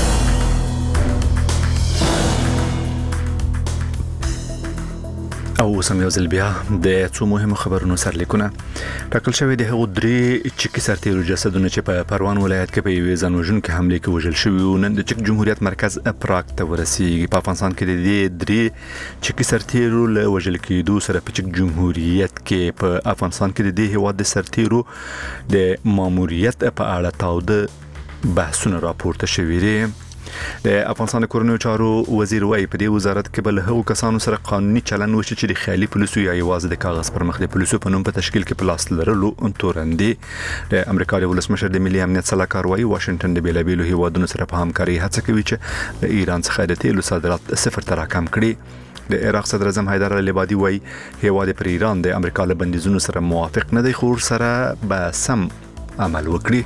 [SPEAKER 1] او سم یو ځل بیا د څو مهمو خبرونو سرلیکونه ټاکل شوی د هغو 3 چکی سرتیرو جسدونه چې په پروان ولایت کې په یوې ځانوژونکې حمله کې وژل شوي نن د چک جمهوریت مرکز پراګ ته ورسیږي. په افغانستان کې د دې 3 چکی سرتیرو له وژل کېدو سره په چک جمهوریت کې په افغانستان کې د دې هیواد د سرتیرو د ماموریت په اړه تاوده بحثونه راپورته شوي دي. د افغانستان کورنیو چارو وزیر وایي په دې وزارت کې بل هغو کسانو سره قانوني چلن وشي چې د خیالي پولیسو یا یوازې د کاغذ پر مخ د پولیسو په نوم په تشکیل کې پلاس لرلو تورندې. د امریکا د ولسمشر د ملي امنیت صلاحکار وایي واشنگټن د بیلابیلو هیوادونو سره په همکاري هڅه کوي چې د ایران څخه د تیلو صادرات 0 ته راکم کړي. د عراق صدر اعظم حیدر العبادي وایي هیواد پر ایران د امریکا له بندیزونو سره موافق نه دی، خو سره به سم عمل وکړي.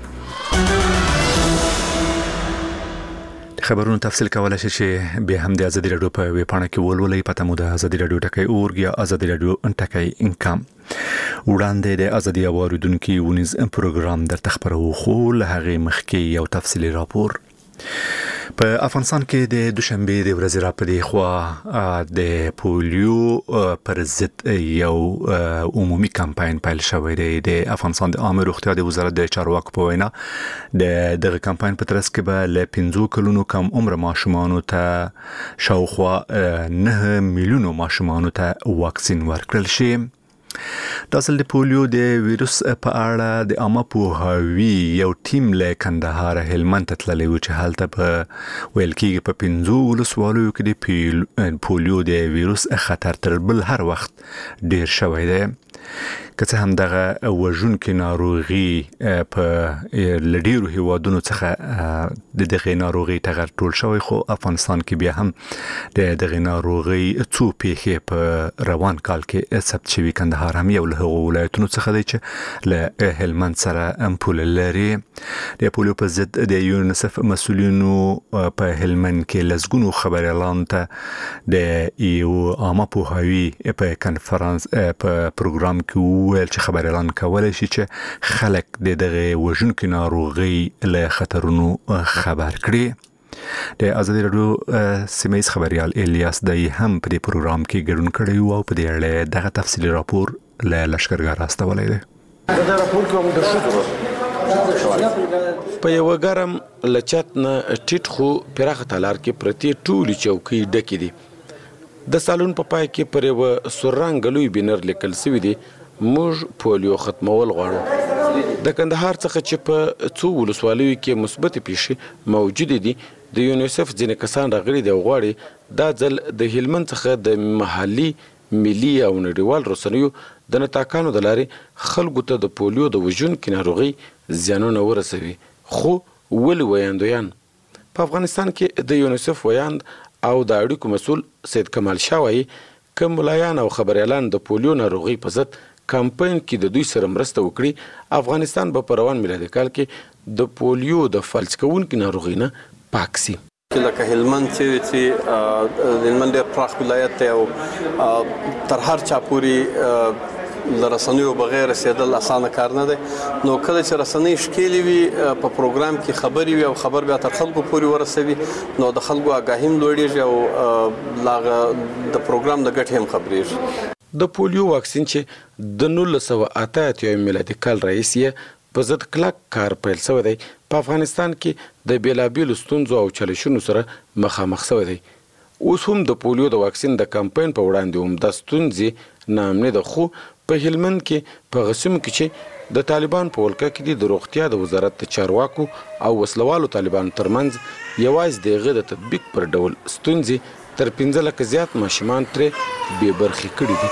[SPEAKER 1] خبرونو تفصیل کولای شي چې به هم د ازادي رادیو په ویب پاڼه کې ولولئ. پته مو د ازادي رادیو ټکی اورګ یا ازادي رادیو ټکی انکم. وړاندې د ازادي اوریدونکو ونیز پروګرام در تخبرو خو له هغه مخکې یو تفصیلی راپور. په افغانستان کې د دوشنبه د ورځې راپدې خو د پولیو پر ضد یو عمومي کمپاین پیل شوی دی. د افغانستان د عامه روغتیا د وزارت د چارواکو په وینا دغه کمپاین په ترڅ کې به له 15 کلونو کم عمر ماشومانو ته شاوخوا 9 میلیونو ماشومانو ته واکسین ورکړل شي. د اصل د پولیو د ویروس په اړه د عامه پوهاوي یو ټیم له کندهار هلمند ته تللی و چې هلته په ویل کېږي په 15 ولسوالیو کې د پولیو د ویروس خطر تر بل هر وخت ډیر شوی دی. که څه هم دغه وژونکې ناروغي په لډیرو هیوادونو څخه د دغه ناروغي ټغر ټول شوی، خو افغانستان کې بیا هم د دغه ناروغي څو پیښې په روان کال کې ثبت شوي. کندهار هم یو له هغو ولایتونو څخه دی چې له هلمند سره پوله لري. د پولیو په ضد د یونیسف مسؤلینو په هلمند کې لسګونو خبریالانو ته د یو عامه پوهاوي په کنفرانس په پروګرام کې ویل چې خبریالان کولای شي چې خلک د دغه وژونکې ناروغي له خطرونو خبر کړي. د ازادي رادیو سیمه‌ایز خبریال الیاس دای هم په دې پروګرام کې ګډون کړی او په دې اړه دغه تفصیلی راپور له لشکرګاه راستولی دی.
[SPEAKER 19] دا راپور کوم د شکر په یو ګرم لچت نه ټیټ خو پراخه تالار کې پرتی ټولي چوکۍ ډکې دي. د سالون په پای کې پر یو سورنګ لوی بینر لیکل شوی دی موږ پولیو ختمول غواړو. د کندهار څخه چې په څو ولسوالیو کې مثبت پیښې موجود دي، د یونیسف ځینې کسان راغلي دي او غواړي دا ځل د هلمند څخه د محلي ملي او نړیوال رسنیو د نتاکانو د لارې خلکو ته د پولیو د وژونکې ناروغي زیانونه ورسوي. خو ولې ویاندویان په افغانستان کې د یونیسف ویاند او د اړیکو مسؤل سید کمال شاه وایي که ملایان او خبریالان د پولیو ناروغي په ضد کمپاین کې د دوی سره مرسته وکړي، افغانستان به په روان میلادي کال کې د پولیو د فلج کوونکې ناروغي نه پاک سي.
[SPEAKER 5] لکه هلمند چې هلمند ډېر پراخ ولایت دی او تر هر چا پورې د رسنیو بغیر رسیدل اسانه کار نه دی. نو کله چې رسنۍ ښکېلې وي په پروګرام کې خبرې وي او خبر بیا تر خلکو پورې ورسوي نو د خلکو آګاهي هم لوړېږي او د پروګرام د ګټې هم خبرېږي.
[SPEAKER 19] د پولیو واکسین چې د 1988 میلادي کال راهیسې په ضد کلک کار پیل شوی دی، په افغانستان کې د بیلابیلو ستونزو او چالشونو سره مخامخ شوی دی. اوس هم د پولیو د واکسین د کمپاین په وړاندې عمده ستونزې ناامني ده. خو په هلمند کې په غسیم کې چې د طالبان په ولکه کې د روغتیا د وزارت د چارواکو او وسلوالو طالبان ترمنځ یوازې د هغه د تطبیق پر ډول ستونزې تر 15 لکه زیات ماشومان ترې بې برخې کړي دي.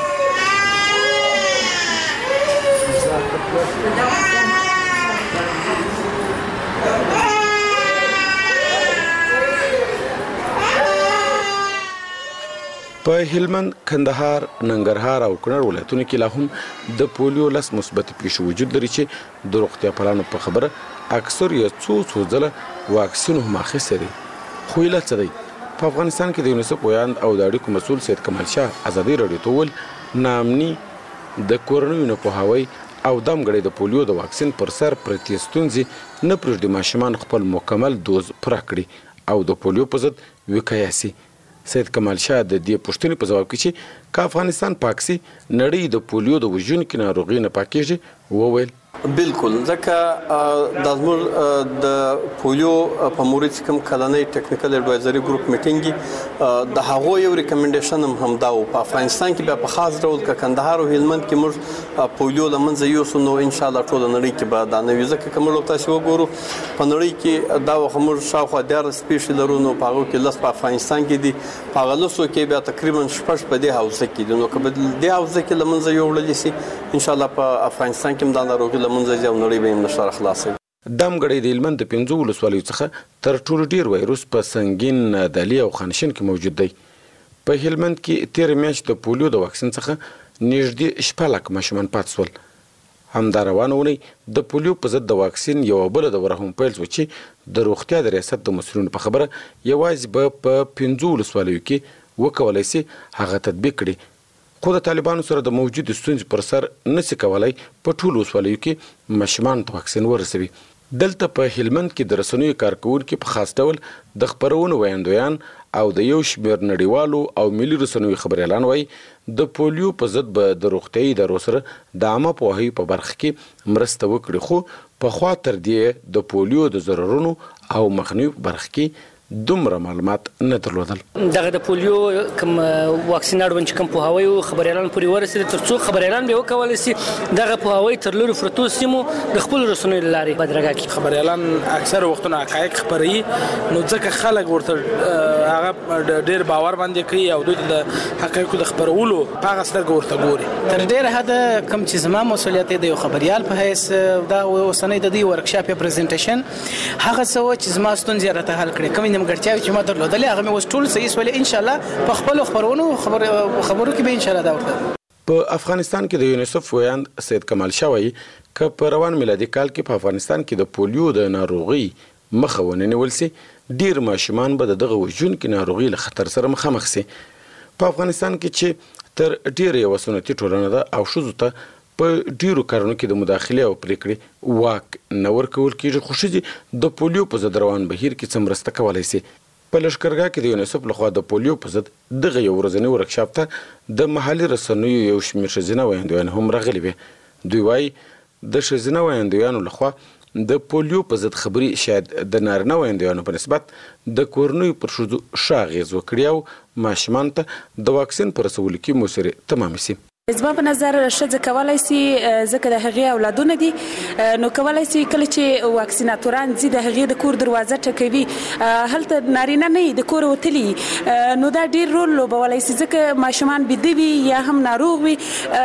[SPEAKER 19] په هلمند، کندهار، ننګرهار او کونړ ولایتونو کې لا هم د پولیو 10 مثبت پیښې وجود لري چې د روغتیا پالانو په خبره اکثر یې څو ځله واکسین هم اخیستی دی. خو علت څه دی؟ په افغانستان کې د یونیسف ویاند او د اړیکو مسؤل سید کمال شاه ازادي راډیو ته وویل ناامني د کورنیو نه پوهاوی او دمګړی د پولیو د واکسین پر سر پرتې ستونزې نه پرېږدي ماشومان خپل مکمل دوز پوره کړي او د پولیو په ضد وقایه سي. سید کمال شاه د دې پوښتنې په جواب کې چې که افغانستان پاک سي نړۍ د پولیو د وژونکي ناروغۍ نه پاکېږي وویل
[SPEAKER 5] بالکل ځکه د زموږ د پولیو په مورد کوم کلنۍ ټیکنیکل اډوایزري ګروپ میټینګ د هغو یو ریکمنډیشن هم دا و په افغانستان کې بیا په خاص ډول ک کندهار او هلمند کې موږ پولیو لمنځه یوسو نو ان شاء الله ټول نړۍ کې به دا نوې ځکه کوم تاسو وګورو په نړۍ کې دا وخمر شاوخوا 10 سپیشل لرونو په هغه کې لس په افغانستان کې دي په غلسو کې بیا تقریبا شپږ په دې حوزه کې دي نو کبه دې حوزه کې لمنځه یو وړل شي ان شاء الله په افغانستان کې دا ناروغي لمنځه او نړۍ به هم نشره خلاصي.
[SPEAKER 19] دمګړی د هلمند د 15 ولسوالیو څخه تر ټولو ډیر وایروس په سنگین، دالي او خانشین کې موجود دی. په هلمند کې تیر میاشت د پولیو د واکسین څخه نږدې 6 لک ماشومان پاتې شول. همدا روانه ونې د پولیو په ضد د واکسین یو بل دوره هم پیل شوه چې د روغتیا د ریاست د مسؤلینو په خبره یوازې به په 15 ولسوالیو کې وکولای شي هغه تطبیق کړي. خو د طالبانو سره د موجود ستونزې پر سر نشي کولای په ټولو ولسوالیو کې ماشومان ته واکسین ورسوي. دلته په هلمند کې د رسنیو کارکونکو په خاص ډول د خبرونو ویاندویان او د یو شمېر نړیوالو او ملي رسنیو خبريالان وایي د پولیو په ضد به د روغتیايي ادارو سره د عامه پوهاوي په برخه کې مرسته وکړي خو په خوا تر دې د پولیو د ضررونو او مخنیوي په برخه کې دومره معلومات نه درلودل.
[SPEAKER 20] دغه د پولیو کوم واکسین اړوند کوم پوهاوی خبريالان پورې ورسېد ترڅو خبريالان به وکولای شي دغه پوهاوی تر لوري فرتو سیمو د خپل رسنیو لارې بدرګه کی.
[SPEAKER 21] خبريالان اکثر وختونه حقایق خبري نو ځکه خلک ورته هغه ډېر باور باندې کوي او دوی د حقایقو د خبرولو هغه سترګ ورته ګوري.
[SPEAKER 22] تر ډېر حد کوم چې زما مسولیت دی یو خبريال په هیڅ دا اوسنۍ د دې ورکشاپ یا پریزنټیشن هغه څه چې زما ستونزې راته حل کړي کوم نیمګړتیاوې چې ما درلودلې هغه مې اوس ټول صحیح سولې ان شاء الله په خپل خبرونو کې به ان شاء الله دا ورته.
[SPEAKER 19] په افغانستان کې د یونیسف ویاند سید کمال شاه وایي که په روان میلادي کال کې په افغانستان کې د پولیو د ناروغي مخه ونیول سي ډیر ماشومان به دغه وژونکي ناروغي له خطر سره مخامخ سي. په افغانستان کې چې تر ډیره یو سنتي ټولنه ده او ښځو ته په ډیرو کارونو کې د مداخله او پریکړې واک نه ورکول کېږي خو ښځې د پولیو په ضد روان بهیر کې څه مرسته کولی سي. په لښکرګاه کې د یونیسف لخوا د پولیو په ضد دغه یو ورځنی ورکشاپ ته د محلي رسنیو یو شمېر ښځینه ویاندویان هم راغلي وي. دوی وایي د ښځینه ویاندویانو لخوا د پولیو په ضد خبري شاید د نارینه ویاندویانو په نسبت د کورنیو پر ښځو ښه اغېز وکړي او ماشومان ته د واکسین په رسولو کې مؤثرې تمامې سي.
[SPEAKER 23] زما په نظر ښځه کولای سي ځکه د هغې اولادونه دي نو کولای سي کله چې واکسیناتوران ځي د هغې د کور دروازه ټکوي هلته نارینه نه د کور وتلي نو دا ډېر رول لوبولی سي ځکه ماشومان بیده وي یا هم ناروغ وي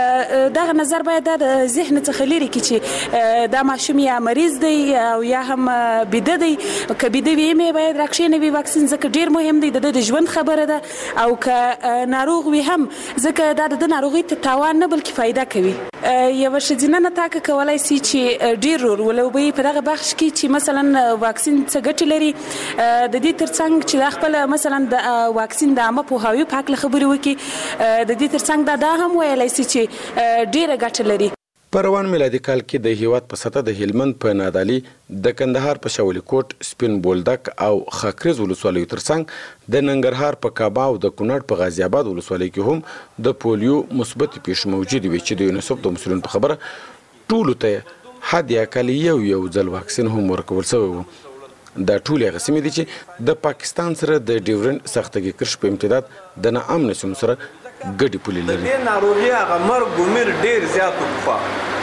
[SPEAKER 23] دغه نظر باید دا د ذهن څخه لرې کړي چې دا ماشوم یا مریض دی او یا هم بیده دی که بیده وي یې باید راکښېنوي واکسین ځکه ډېر مهم دی د ژوند خبره ده او که ناروغ وي هم ځکه دا د ناروغۍ ته تاوان نه بلکې فایده کوي. یوه ښځینه نتاکه کولای سي چې ډېر رول ولوبوي په دغه بخش کې چې مثلا واکسین څه ګټې لري د دې ترڅنګ چې دا خپله مثلا د واکسین د عامه پوهاوي په هکله خبرې وکړي د دې ترڅنګ دا هم ویلی سي چې ډېره ګټه لري.
[SPEAKER 19] په روان میلادي کال کې د هیواد په سطح د هلمند په نادالي د کندهار په شولي کوټ سپین بولدک او خاکریز ولسوالیو ترڅنګ د ننګرهار په کابا او د کونړ په غازی آباد ولسوالۍ کې هم د پولیو مثبت پیښې موجودې وي چې د یونیسف د مسؤلینو په خبره ټولو ته حد اقل یو ځل واکسین هم ورکول شوی و. دا ټول هغه سیمې دي چې د پاکستان سره د ډیورنډ سختګي کرښ په امتداد د ناامن سیمو سره ګډي پولې لري.
[SPEAKER 5] د ناروغي هغه مرګ او میر ډیر زیات وکړه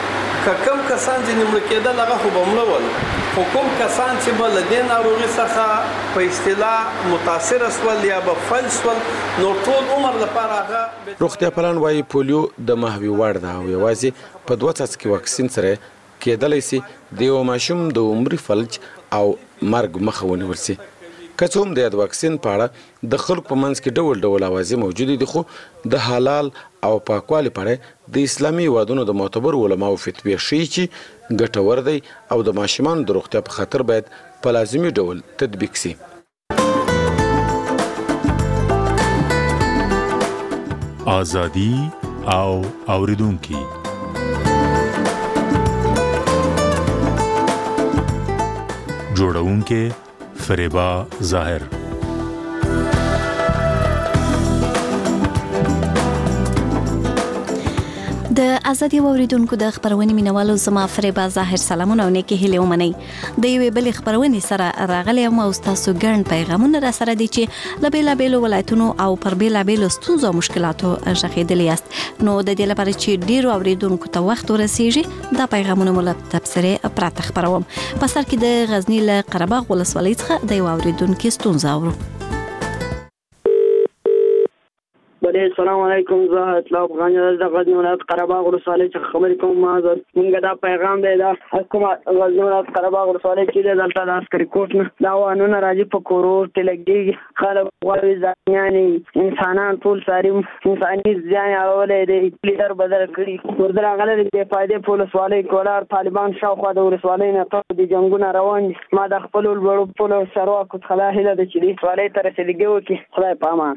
[SPEAKER 5] که کوم کسان چې نیمړ کېدل هغه خو به مړه ول خو کوم کسان چې به له دې ناروغي څخه په اصطلاح متاثره شول یا به فلج شول نو ټول عمر لپاره هغه
[SPEAKER 19] روغتیا پالان وایي پولیو د محوي وړ ده او یوازې په 2 څاڅکي واکسین سره کېدلی سي د یو ماشوم د عمري فلج او مرګ مخه ونیول سي. که څه هم د واکسین په اړه د خلکو په منځ کې ډول ډول اوازې موجودې دي، خو د حلال او پاکوالي په اړه د اسلامي هیوادونو د معتبرو علماو فتوی ښیي چې ګټور دی او د ماشومانو د روغتیا په خاطر باید په لازمي ډول تطبیق شي.
[SPEAKER 1] آزادي او اوریدونکي جوړونکي فریبا ظاهر.
[SPEAKER 2] د ازادي اوریدونکو د خبرونې مینوالو زما فریبا ظاهر سلامونه او نیکی هیله ومني. د یوې بلې خبرونې سره راغلی یم او تاسو ګڼ پیغامونه را سره دي چې له بیلابیلو ولایتونو او پر بیلابیلو ستونزو او مشکلاتو غږېدلي یاست. نو د دې لپاره چې ډیرو اوریدونکو ته وخت ورسیږي دا پیغامونه مو له تبصرې پرته خبروم. په سر کې د غزنی له قرهباغ ولسوالۍ څخه د یو اوریدونکو ستونزه اورو.
[SPEAKER 3] السلام علیکم، زه اطلاع افغان د غزنی ولایت قرهباغ ولسوالۍ څخه خبرې کوم. موږ دا پیغام دی دا کومه غزنی ولایت قرهباغ ولسوالۍ کې دلته د عسکري کوټ نه دا وانونه راځي په کورور کې لګېږي. خلک غواړي ځانیانې انسانان ټول ساري انساني ځان اړولی دی، لیډر بدل کړي. ورته راغلی د بې فایدې په ولسوالۍ کولار طالبان شاوخوا د ولسوالۍ نه د جنګونه روان دي. ما د خپلو لوړو پولو چارواکو څخه دا هیله ده چې دې ولسوالۍ ته رسېدګي وکړي. خدای په امان.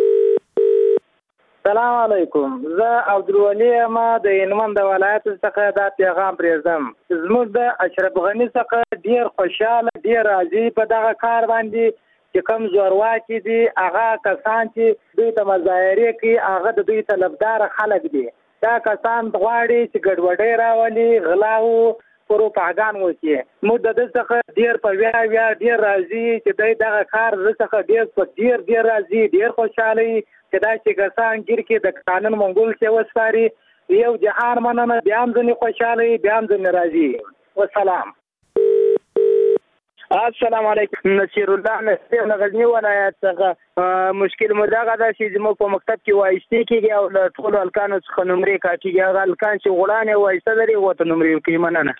[SPEAKER 4] سلام علیکم، زه عبدالولي یم د هلمند ولایت څخه دا پیغام پرېږدم. زموږ د اشرف غني څخه ډېر خوشحاله ډېر راضي په دغه کار باندې چې کوم زورواکي دي هغه کسان چې دوی ته مظاهرې کوي هغه د دوی طلبدار خلک دي. دا کسان غواړي چې ګډوډۍ راولي، غلا او پروپاګان وکړي. موږ د دې څخه ډېر په ویا ډېر راضي چې دوی دغه کار زه څخه ډېر راضي ډېر خوشحاله چې دا چې کسان ګیر کې د قانون منګول کې وسپاري. یو جهان مننه، بیا هم ځنې خوشحاله بیا هم ځنې راضي. والسلام.
[SPEAKER 3] السلام علیکم، نصیر الله نصیر له غزنی ولایت څخه. مشکل مو دغه ده چې زموږ په مکتب کې وایستې کېږي او له ټولو هلکانو څخه نمرې کاټېږي. هغه هلکان چې غوړانې وایسته لري هغو ته نمرې ورکوي. مننه.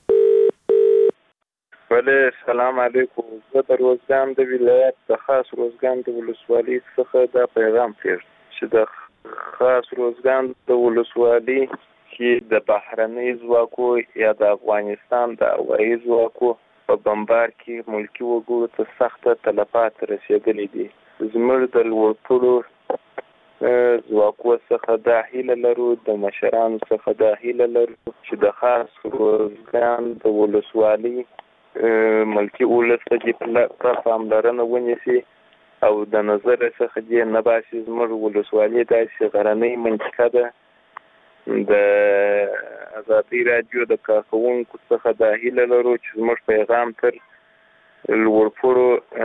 [SPEAKER 24] سلام علیکم، زه د روزګان د ولایت د خاص روزګان د ولسوالۍ څخه دا پیغام پرېږدم چې د خاص روزګان د ولسوالۍ کې د بهرنۍ ځواکو یا د افغانستان د هوایي ځواکو په بمبار کې ملکي وګړو ته سخته تلفات رسېدلي دي. زموږ د لوړپوړو ځواکو څخه دا هیله لرو، د مشرانو څخه دا هیله لرو چې د خاص روزګان د ولسوالۍ ملکي ولس ته دې پوره پاملرنه ونیسي او د نظر څخه دې نه باسي. زموږ ولسوالۍ داسې غرنۍ منطقه ده. د ازادي راډیو د کارکوونکو څخه دا هیله لرو چې زموږ پیغام تر لوړپوړو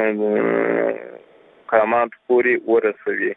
[SPEAKER 24] مقاماتو پورې ورسوي.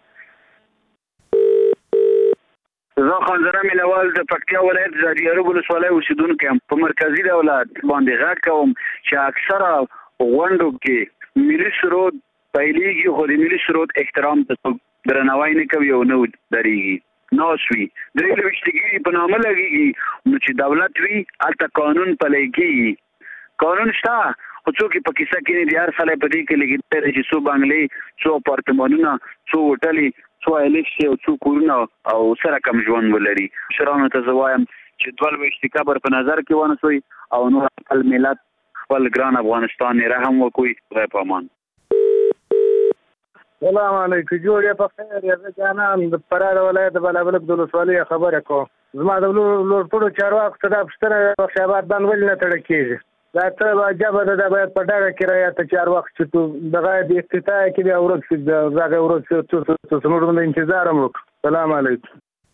[SPEAKER 25] زه خانزره مینوال د پکتیا ولایت زادي غروب ولسوالۍ اوسیدونکی یم. په مرکزي دولت باندې غږ کوم چې اکثره غونډو کې ملي سرود پیلېږي خو د ملي سرود احترام ته درناوی نه کوي او نه درېږي. ناست وي 23 ډګري په نامه لګېږي نو چې دولت وي هلته قانون پلی کېږي. قانون شته خو څوک په کیسه کې نه دي. هر سړی په دې کې لګېدلی دی چې څو بنګلې، څو اپارتمانونه، څو هوټلې، څو ایلیکسي او څو کورونه او سره کم ژوند ولري. مشرانو ته زه وایم چې 22 قبر په نظر کې ونیسئ او نور خپل ملت خپل ګران افغانستان یې رحم وکړئ. خدای په امان.
[SPEAKER 3] سلام علیکم، جوړ په خیر. زه جانان د فراه ولایت د بلابلک د ولسوالۍ خبره کوم. زما د لوړپوړو چارواکو ته دا پوښتنه بخشاباد باندې ولې نه تړل کېږي؟ دا ته عجبه ده. دا باید په ډاګه کې رعایت چارواکو چې دغه د افتتاح کې بیا ورک شي، دغه ورک شي زموږ باندې انتظار هم وکړو. سلام علیکم.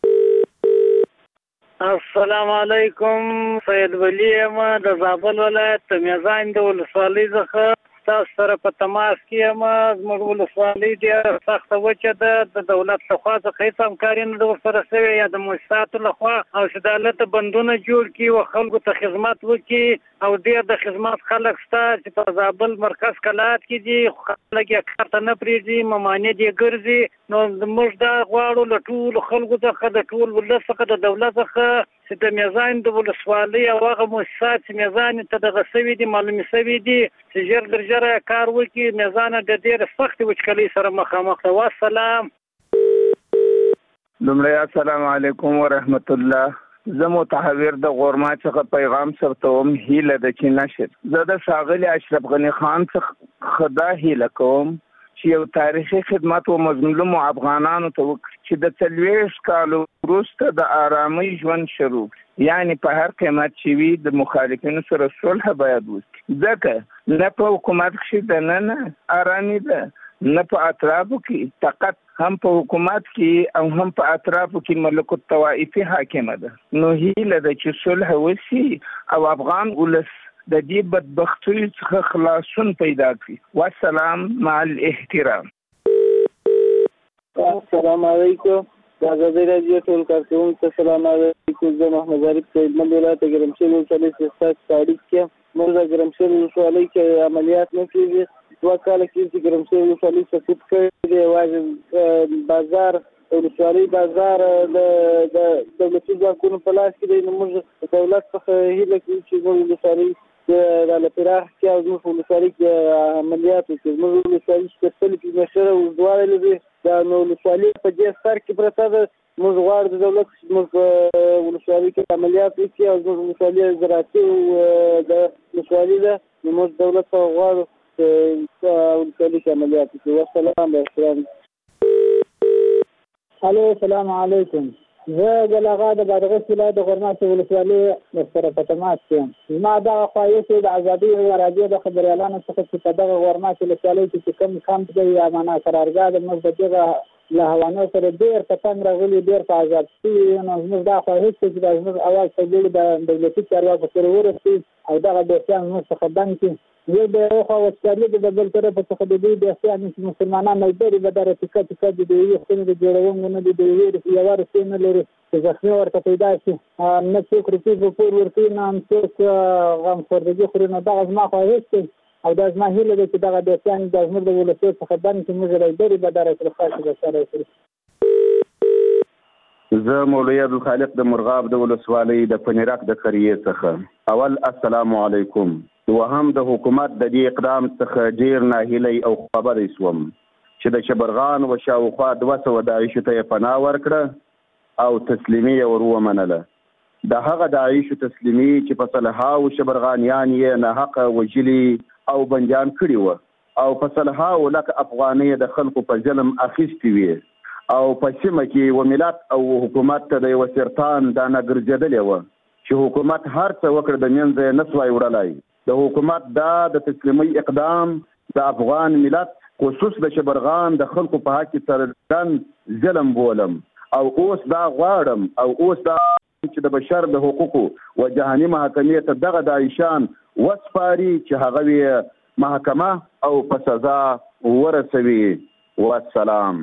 [SPEAKER 4] السلام علیکم، سید ولی یم د زابل ولایت د میزان د ولسوالۍ څخه تاسو سره په تماس کې یم. زموږ ولسوالۍ ډېره سخته وچه ده. د دولت لخوا څخه هېڅ همکاري نه ده ورسره شوې یا د مؤسساتو لخوا، او چې د هلته بندونه جوړ کړي او خلکو ته خدمت وکړي. او ډېر د خدمت خلک شته چې په زابل مرکز کلات کې دي، خلک یې کار ته نه پرېږدي، ممانع یې ګرځي. نو موږ دا غواړو له ټولو خلکو څخه، د ټول ولس څخه، د دولت څخه چې د میزان د ولسوالۍ او هغه مؤسسات چې میزان ته دغه سوي دي معلومي سوي دي چې ژر در ژره کار وکړي میزان د ډېر سخت وچکلۍ سره مخامخ ده. والسلام.
[SPEAKER 8] لومړی السلام علیکم ورحمت الله. زه متحور د غورما څخه پیغام ثبتوم. هیله د چې نشر زه د ښاغلي اشرف غني خان څخه خدا هیله کوم چې یو تاریخي خدمت و مظلومو افغانانو ته وکړي چې د 40 کالو وروسته د آرامۍ ژوند شروع یعنی په هر قیمت چې وي د مخالفینو سره صلح باید وکړي ځکه نه په حکومت کې دننه آرامي ده نه په اطرافو کې فقط هم په حکومت کې او هم په اطرافو کې ملک الطوائفي حاکمه ده. نو هیله ده چې صلح وشي او افغان ولس د دې بدبختۍ څخه خلاصون پیدا کړي. والسلام مع الاحترام.
[SPEAKER 9] السلام علیکم. د ازادي راډیو ټول کارکونکو ته سلام علیکم. زه محمد عارف سید من ولایت ګرمسیر ولسوالۍ څخه تاریخ کې موږ د ګرمسیر ولسوالۍ کې عملیات نه کیږي. 2 کال کې چې ګرمسیر ولسوالۍ سقوط کړی دی. واجب بازار ولسوالۍ بازار د دولتي ځواکونو په لاس کې دی. نو موږ دولت څخه هیله کوو چې موږ ولسوالۍ د لپراخ کې او موږ ولسوالۍ کې عملیات وکړو. موږ ولسوالۍ سپېڅلې کیلومتره اوږدوالی لري. دا نو ولسوالۍ په دې سر کې پرته ده. موږ غواړو د دولت موږ په ولسوالۍ کې عملیات وکړي او زموږ ولسوالۍ زراعتي د ولسوالۍ ده. نو موږ دولت ته غواړو چې ولسوالۍ کې عملیات وکړي. والسلام احترام.
[SPEAKER 10] الو السلام علیکم. زه د لغا د بادغیس ولایت د غورماچ ولسوالۍ سره په تماس یم. زما دغه خواهش د ازادي راډیو د خبریالانو څخه چې په دغه غورماچ ولسوالۍ کې کوم کمپ دی یا معنا قرارګاه د موږ د دغه له هوانو سره ډېر په تنګ راغلي ډېر په آزاد شوي. نو زموږ دا خواهش دی چې زموږ اواز په د دولتي چارواکو پورې ورسي او دغه دوستیان زموږ څخه بند کړي. یو د یو خوا وچکالي د بل طرف څخه د دوی دوستیان چې مسلمانان مجبوري به دغه ټیکه د یوې ستنې د جوړونې نه د یوې روسیې نه لري چې زخمي ورته پیدا شي. نه څوک روپۍ په پور ورکوي نه هم څوک غمخوردګي خوري. نو دغه زما خواهش دی او دا زما هیله ده چې دغه دوستیان د زموږ د ولسو څخه بند کړي. موږ مجبوري به دغه خاصې بسره وکړي.
[SPEAKER 11] زه مولوي عبدالخالق د مرغاب د ولسوالۍ د پنیرک د قریې څخه. اول السلام علیکم. دوهم د حکومت د دې اقدام څخه ډیر ناهیلی او خبرې شوم چې د شبرغان و شاوخوا 200 داعشو ته یې پناه ورکړه او تسلیمي یې ور ومنله. د هغه داعشو تسلیمي چې په صلحاو شبرغانیان یې ناحقه وژلي او بندیان کړي وه او په صلحاو لکه افغانۍ د خلکو په ظلم اخیستې وې او په سیمه کې و ملت او حکومت ته د یوه سرطان دانه ګرځېدلې وه چې حکومت هر څه وکړه د منځه یې نه سوای وړلی. د حکومت دا د تسلیمۍ اقدام د افغان ملت خصوص د شبرغان د خلکو په حق کې څرګند ظلم بولم او اوس دا غواړم او اوس دا چې د بشر د حقوقو و جهاني محکمې ته دغه داعشان وسپاري چې هغه محکمه او په سزا ورسوي. والسلام.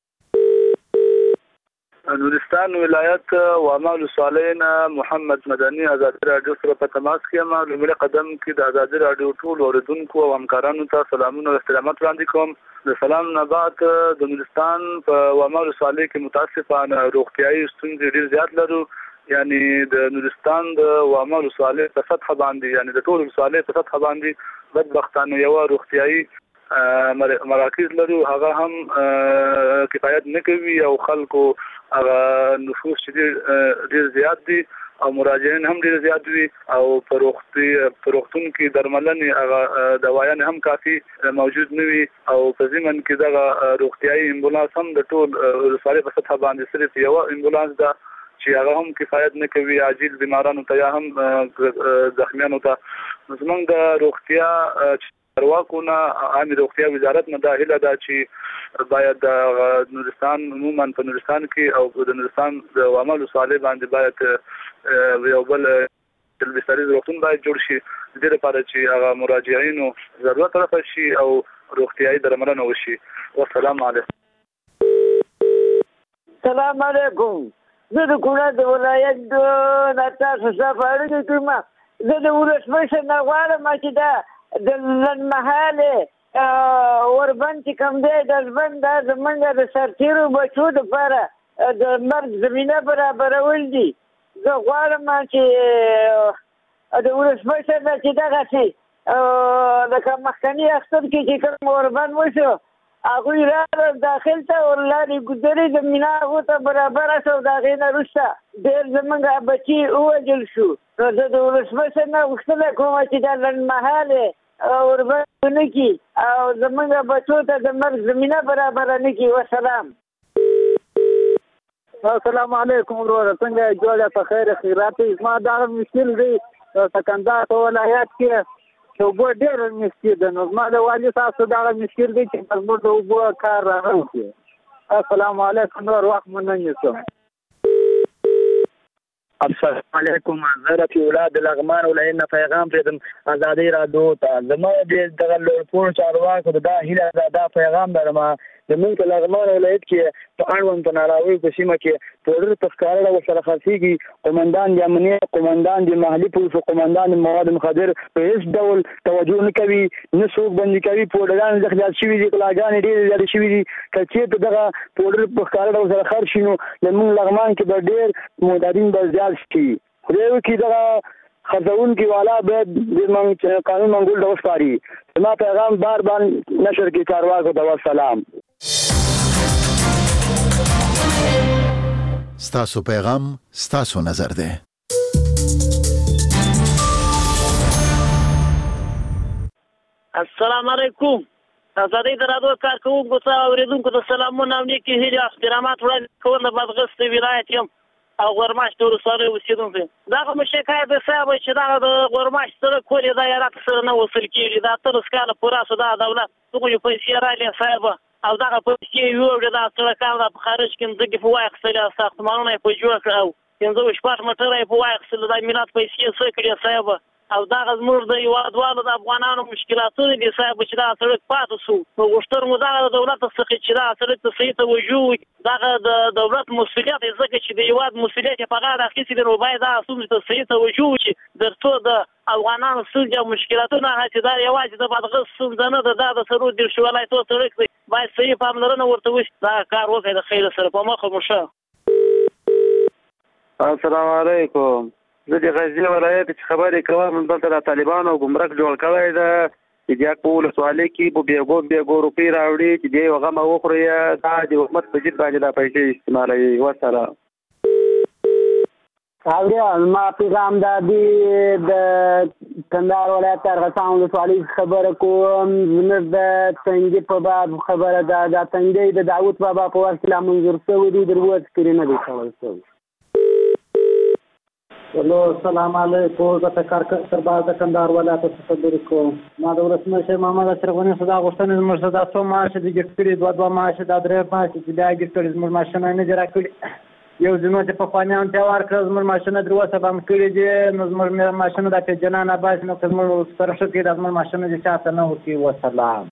[SPEAKER 13] نورستان ولایت واما ولسوالۍ نه محمد مدني ازادي راډیو سره په تماس کې یم. لومړی قدم کې د ازادي راډیو ټول اوریدونکو او همکارانو ته سلامونه او احترامات وړاندې کوم. د سلام نه بعد د نورستان په واما ولسوالۍ کې متاسفانه روغتیایي ستونزې ډېر زیات لرو. یعنی د نورستان د واما ولسوالۍ په سطحه باندې یعنی د ټول ولسوالۍ په سطحه باندې بدبختانه یو روغتیایي مراکز لرو. هغه هم کفایت نه کوي او خلکو هغه نفوس چې ډېر زیات دي او مراجعین هم ډېر زیات وي او په روغتون کې درملنې هغه دوايان هم کافي موجود نه وي او په ضمن کې دغه روغتیایي امبولانس هم د ټول ولسوالۍ په سطحه باندې صرف یو امبولانس ده چې هغه هم کفایت نه کوي عاجل بیمارانو ته یا هم زخمیانو ته. زموږ د روغتیا چارواکو نه عامه روغتیا وزارت نه دا هیله ده چې باید د نورستان عموما په نورستان کې او د نورستان د واما ولسوالۍ باندې باید یو بل بستري روغتون باید جوړ شي د دې لپاره چې هغه مراجعینو ضرورت رافع شي او روغتیایي درملنه وشي. والسلام علیکم.
[SPEAKER 26] السلام علیکم. زه د کونړ د ولایت نه تاسو څخه اړیکې کوم. زه د ولسمشر نه غواړم چې دا د لنډمهالې اوربند چې کوم دی د ژوند دا زمونږ د سرتېرو بچو دپاره د مرګ زمینه برابرول دي. زه غواړم چې د ولسمشر نه چې دغسې لکه مخکني اختر کې چې کوم اوربند وشو هغوی راغلل داخل ته ورلارې ګودرې د مینا هغو ته برابره شو د هغې نه وروسته ډېر زمونږ بچي ووژل شو نو زه د ولسمشر نه غوښتنه کوم چې دا لنډمهالې اوربند ونه کړي او زمونږ بچو ته د مرګ زمینه برابره نه کړي. وسلام.
[SPEAKER 9] السلام علیکم وروره، څنګه جوړه په خیر خیرات؟ ما دا مشکل دی سکندر په ولایت کې چې اوبه ډېر مشکل ده، نو زما د والي تاسو دا مشکل دی چې زموږ د اوبو کار راغلی. السلام علیکم، نور وخت مو نه نیسم.
[SPEAKER 6] السلام علیکم، زه رفیع الله د لغمان ولایت نه پیغام پرېږدم ازادۍ راډیو ته. زما د دغه لوړپوړو چارواکو دا هیله ده، دا پیغام لرم زموږ په لغمان ولایت کې په اړوند په ناراوي په سیمه کې پوډر په ښکاره ډول سره خرڅېږي. قومندان د امنیت، قومندان د محلي پولیسو، قومندان د مواد مخدر په هېڅ ډول توجه نه کوي، نه څوک بندي کوي. پوډران ډېر زیات شوي دي، غلاګانې ډېرې زیاتې شوي دي. که چېرته دغه پوډر په ښکاره ډول سره خرڅ شي نو زموږ لغمان کې به ډېر معتادین به زیات شي. خدای وکړي دغه خرڅوونکي والا باید د قانون منګول ډول وسپاري. زما پیغام بار بار نشر کړي چارواکو ته. والسلام.
[SPEAKER 17] ستاسو پیغام ستاسو نظر ده.
[SPEAKER 7] السلام علیکم. ازادۍ د راډیو کارکوونکو ته اورېدونکو ته سلامونه او نیکې هیلې احترامات وړاندې کوم. د بادغیس ولایت یم او غورماشت ولسوالۍ اوسېدونکی. دغه مو شکایت دی صاحب چې دغه د غورماشت سړک ولې دا ایالت سره نه وصل کېږي. دا 13 کاله پوره شو دا دولت دغه پیسې رالې صاحب او دغه پیسې یوړې دا سړکان دا په خارج کې ځکه په واخیستلې ساختمانونه یې په جوړ کړه او 15 موټره یې په واخیستل. دا ملت پیسې څه کړې صاحب او دغه زموږ د هېوادوالو د افغانانو مشکلاتونه دي صاحب چې دا سړک پاتې شو. نو غوښتل مو دغه د دولت څخه چې دا سړک ته صحیح توجه وکړي. دغه د دولت مسؤلیت دی ځکه چې د هېواد مسؤلیت یې په غاړه اخیستې دي، نو باید دغه ستونزې ته صحیح توجه وکړي تر څو د افغانانو ستونزې او مشکلاتونه چې دا یوازې د بادغیس ستونزه نه ده، دا د څلور دېرش ولایتو سړک دی، باید صحیح پاملرنه ورته وشي. دا کار وکړئ د خیر سره. په مخه مو ښه.
[SPEAKER 24] السلام علیکم. زه د غزني ولایت چې خبرې کوم، دلته د طالبانو ګمرک جوړ کړی ده چې بیا په ولسوالۍ کې په بیګو روپۍ راوړي چې بیا یې غمه وخوري. دا د حکومت په جد باندې دا پیسې استعمالوي. وسلام.
[SPEAKER 10] ما پیغام دا دی د کندهار ولایت ارغسان ولسوالۍ خبره کوم. زموږ د تنګي په باب خبره ده. دا تنګي د داود بابا په وخت کې لا منظور شوی دی، در وڅکري نه دی کول شوی.
[SPEAKER 12] هلو السلام علیکم. زه تکار سرباز د کندهار ولایت څخه خبرې کوم. ما د ولسمشر محمد اشرف غني څخه دا غوښتنه زموږ څخه دا څو معاش دي ګټ کړي، دوه معاش دا درې معاش چې دا ګټ کړي زموږ ماشینه نه جوړ کړي. یو زموږ چې په پخوانیانو ته ورکړه زموږ ماشینه درې وسه هم کړي دي، نو زموږ ماشینه د جنان عباس نو زموږ سره شو کې د زموږ ماشینه چې چاته نه وتی. وسلام.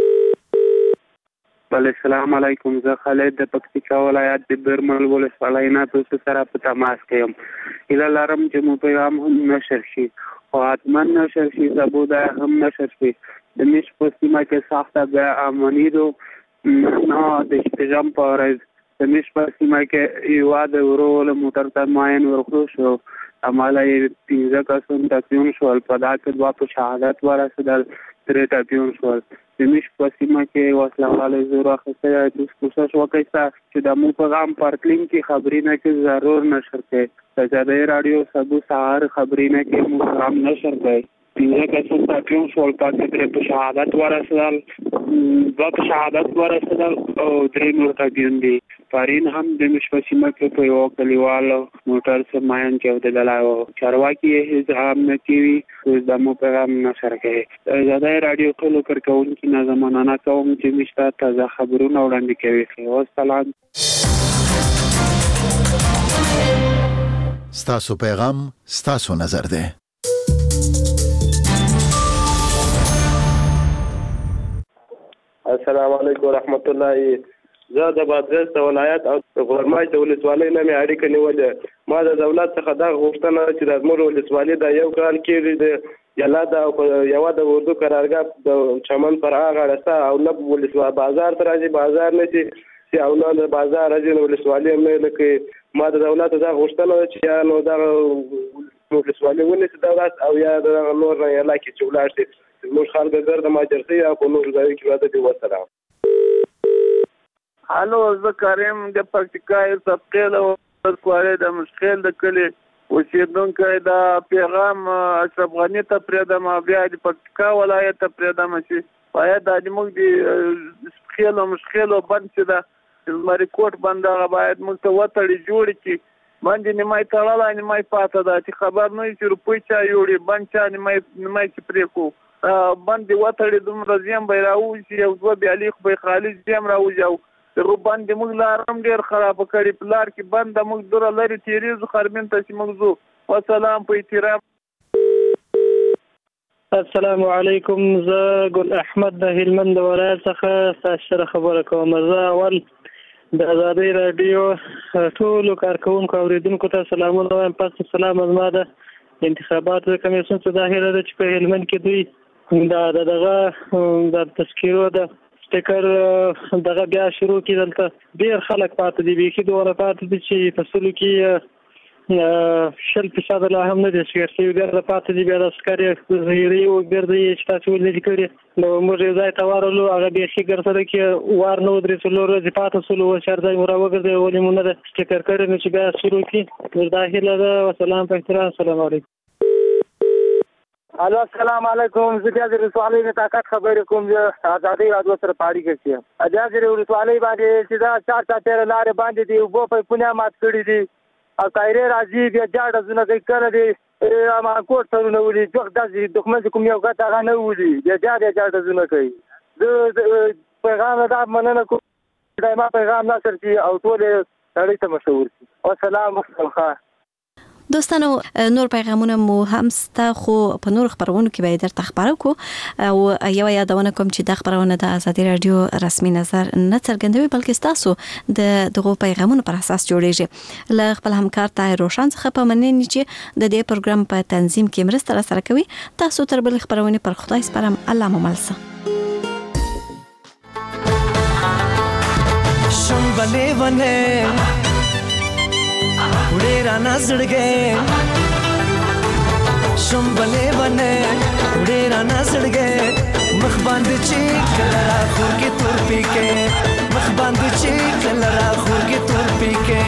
[SPEAKER 24] السلام علیکم. زه خالد د پکتیکا ولایت د برمل ولسوالۍ نه تاسو سره په تماس کې یم. هیله لرم چې مو پیغام هم نشر شي او حتما نشر شي، زبوده هم نشر شي. د میش په سیمه کې سخته بیا امني دو نه د شپږم په ورځ د میش په سیمه کې یو د ورو له موټر ته ماین ورخلو شو. اماله یې 15 کسان ټپیون شول، په دا کې 2 په شهادت ورسېدل، 3 ټپیون شول. د میش په سیمه کې وسله زور اخیستی دی. کوشش وکړئ چې د مو پیغام پارکلینګ کې خبرینه کې ضرور نشر کړئ. د ازادۍ راډیو سبو سهار خبرینه کې مو پیغام نشر کړئ. 15 کسان ټپیون شول، پاتې 3 په شهادت ورسېدل، 2 په شهادت ورسېدل او 3 نور ټپیون دي. پارین هم د میش په سیمه کې په یو کلیوال موټر سره ماین کې ودرېدلی و. چارواکي یې هېڅ هم نه کوي، اوس د مو پیغام نشر کوي. د ازادۍ راډیو ټولو کارکوونکي نه زه مننه کوم چې موږ ته تازه خبرونه وړاندې کوي. والسلام.
[SPEAKER 17] ستاسو پیغام ستاسو نظر ده.
[SPEAKER 24] السلام علیکم ورحمت الله. زه د بادغیس ولایت او غورماشت ولسوالۍ نه مې اړیکه نیولې. ما د دولت څخه دا غوښتنه چې د زموږ ولسوالۍ د یو کال کې د جلاد او یوه د اردو قرارګاه د چمن پر هغه غاړه او نه ولسوالۍ بازار ته راځي، بازار نه چې او نه د بازار راځي، نو ولسوالۍ هم نه لکه
[SPEAKER 14] ما د دولت دا غوښتنه ده چې یا نو دغه ولسوالۍ ونیسي دولت او یا دغه نور علاقې چې ولاړ شي زموږ خلک ګرده مهاجر شوي او په نورو ځایو کې واده دي. وسلام.
[SPEAKER 25] الو زه کریم د پکتیکا طبقې له ولسوالۍ د مشخیل د کلي اوسېدونکی دا پیغام اشرف غني ته پرېږدم بیا د پکتیکا ولایت ته پرېږدم چې باید دا زموږ د خیل او مشخیل او بند چې ده زمري کوټ بند هغه باید موږ ته وتړي جوړ کړي. باندې نیمای تړلی نیمای پاته ده چې خبر نه وي چې روپۍ چا یوړي بند چا نیمای چې پرې کړو بند دې وتړي دومره زیم به یې راووځي یو دوه بیالي خو به یې خالي زیم راوځي او دغه بند د موږ لار هم ډېر خرابه کړې په لار کې بند د موږ دوره لرې تېرېږو خرمین ته چې موږ ځو. وسلام په احترام.
[SPEAKER 15] السلام علیکم. زه ګل احمد د هلمند ولایت څخه ستاسو سره خبره کوم. زه اول د ازادۍ راډیو ټولو کارکوونکو اورېدونکو ته سلامونه وایم. پس سلام از ما د انتخاباتو کمیسیون څخه دا هیله ده چې په هلمند کې دوی د تذکیرو د سټیکر دغه بیا شروع کړي. دلته ډېر خلک پاتې دي بیخي دومره پاتې دي چې په سلو کې 100% لا هم نه دي شوي ګرده پاتې دي. بیا د عسکرې زهیرې وګرځي چې تاسو ولې کړي نو موږ یو ځای ته ورغلو هغه بیخي ګرځره کې وار نه ودرې څلور ورځې پاته سلو چار ځای مو راوګرځي ولې مو نه ده سټیکر کړی نو چې بیا شروع کړي. دا هیله ده. وسلام په احترام. السلام علیکم.
[SPEAKER 4] الو السلام علیکم. زه بیا د ولسوالۍ د طاقت خبرې کوم. زه ازادۍ راډیو سره په اړیکه کې یم. بیا د ولسوالۍ باندې چې دا چار چاپېره لارې باندې دي اوبه پایپونه مات کړي دي او تایرې راځي بیا جاډه زونه کوي کله دي مانکوټ سرونه ولي جوخ داسې دښمن چې کوم یو ګټه هغه نه ولي بیا جاډه زونه کوي. زه پیغام دا مننه کوم چې ما پیغام نشر شي او ټول نړۍ ته مشهور شي. والسلام علیکم.
[SPEAKER 2] دوستانو نور پیغامونه مو هم ستا خو په نور خبرونو کې به درته خبرو کو او یو یادونه کوم چې د خبرونه د ازادي رادیو رسمي نظر نه څرګندوي بلکې تاسو د دغه پیغامونو پر اساس جوړیږي. ل خپل همکار طاهر روشن څخه په مننه چې د دې پروګرام په تنظیم کې مرسته سره کوي. تاسو تر بل خبرونه پر خدای سپارم. الله مو ملسه.
[SPEAKER 16] شنبله ونه उड़े राना सड़ गए शंबले बने उड़े राना सड़ गए मखबांद चीक लड़ा खूर के तुर पी के मखबांद चीक लड़ा खूर के तुर पी के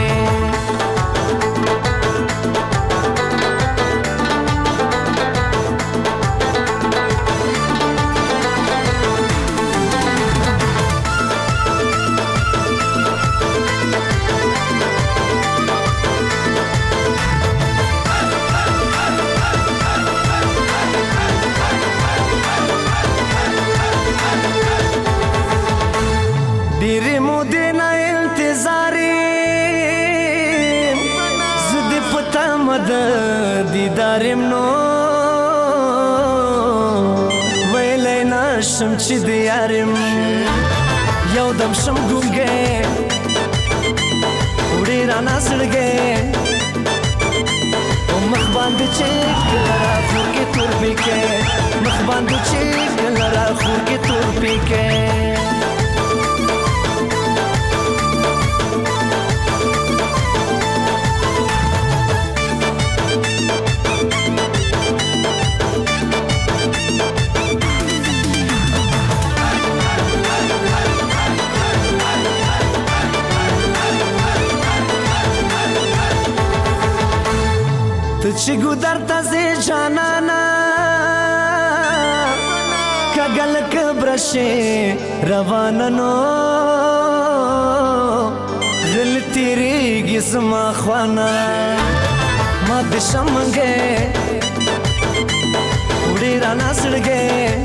[SPEAKER 16] دیدارم نو ویلی نشم چی دیارم یو دم شم گونگه اوڑی رانا سڑگه مخباند چیک لرا خور کی تور پیکه مخباند چیک لرا خور کی تور پیکه چگو در تازه جانانا کگل کبرشه روانانو غلطی ریگی سما خوانا ما دشمنگه اوڑی رانا سڑگه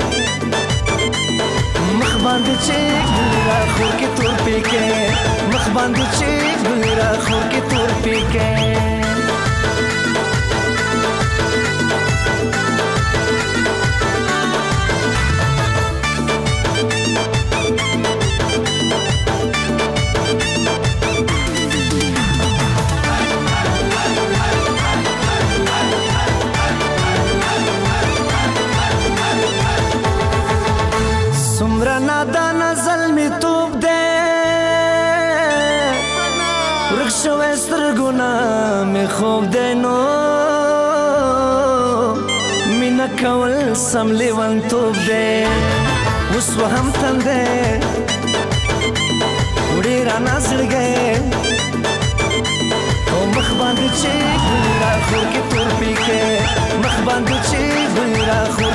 [SPEAKER 16] مخباند چیک دلیرا خور کی تور پیکه مخباند چیک دلیرا خور کی تور پیکه نادانا ظلمی توب ده ورخ شوی سترگو سترګونه مې خوب دی نو مینه کول سم لیونتوب دی اوس وهم تندی وړې رانه زړګی او مخ باندې چې ګل را خور کې تور پیکې مخ باندې چې ګل را خور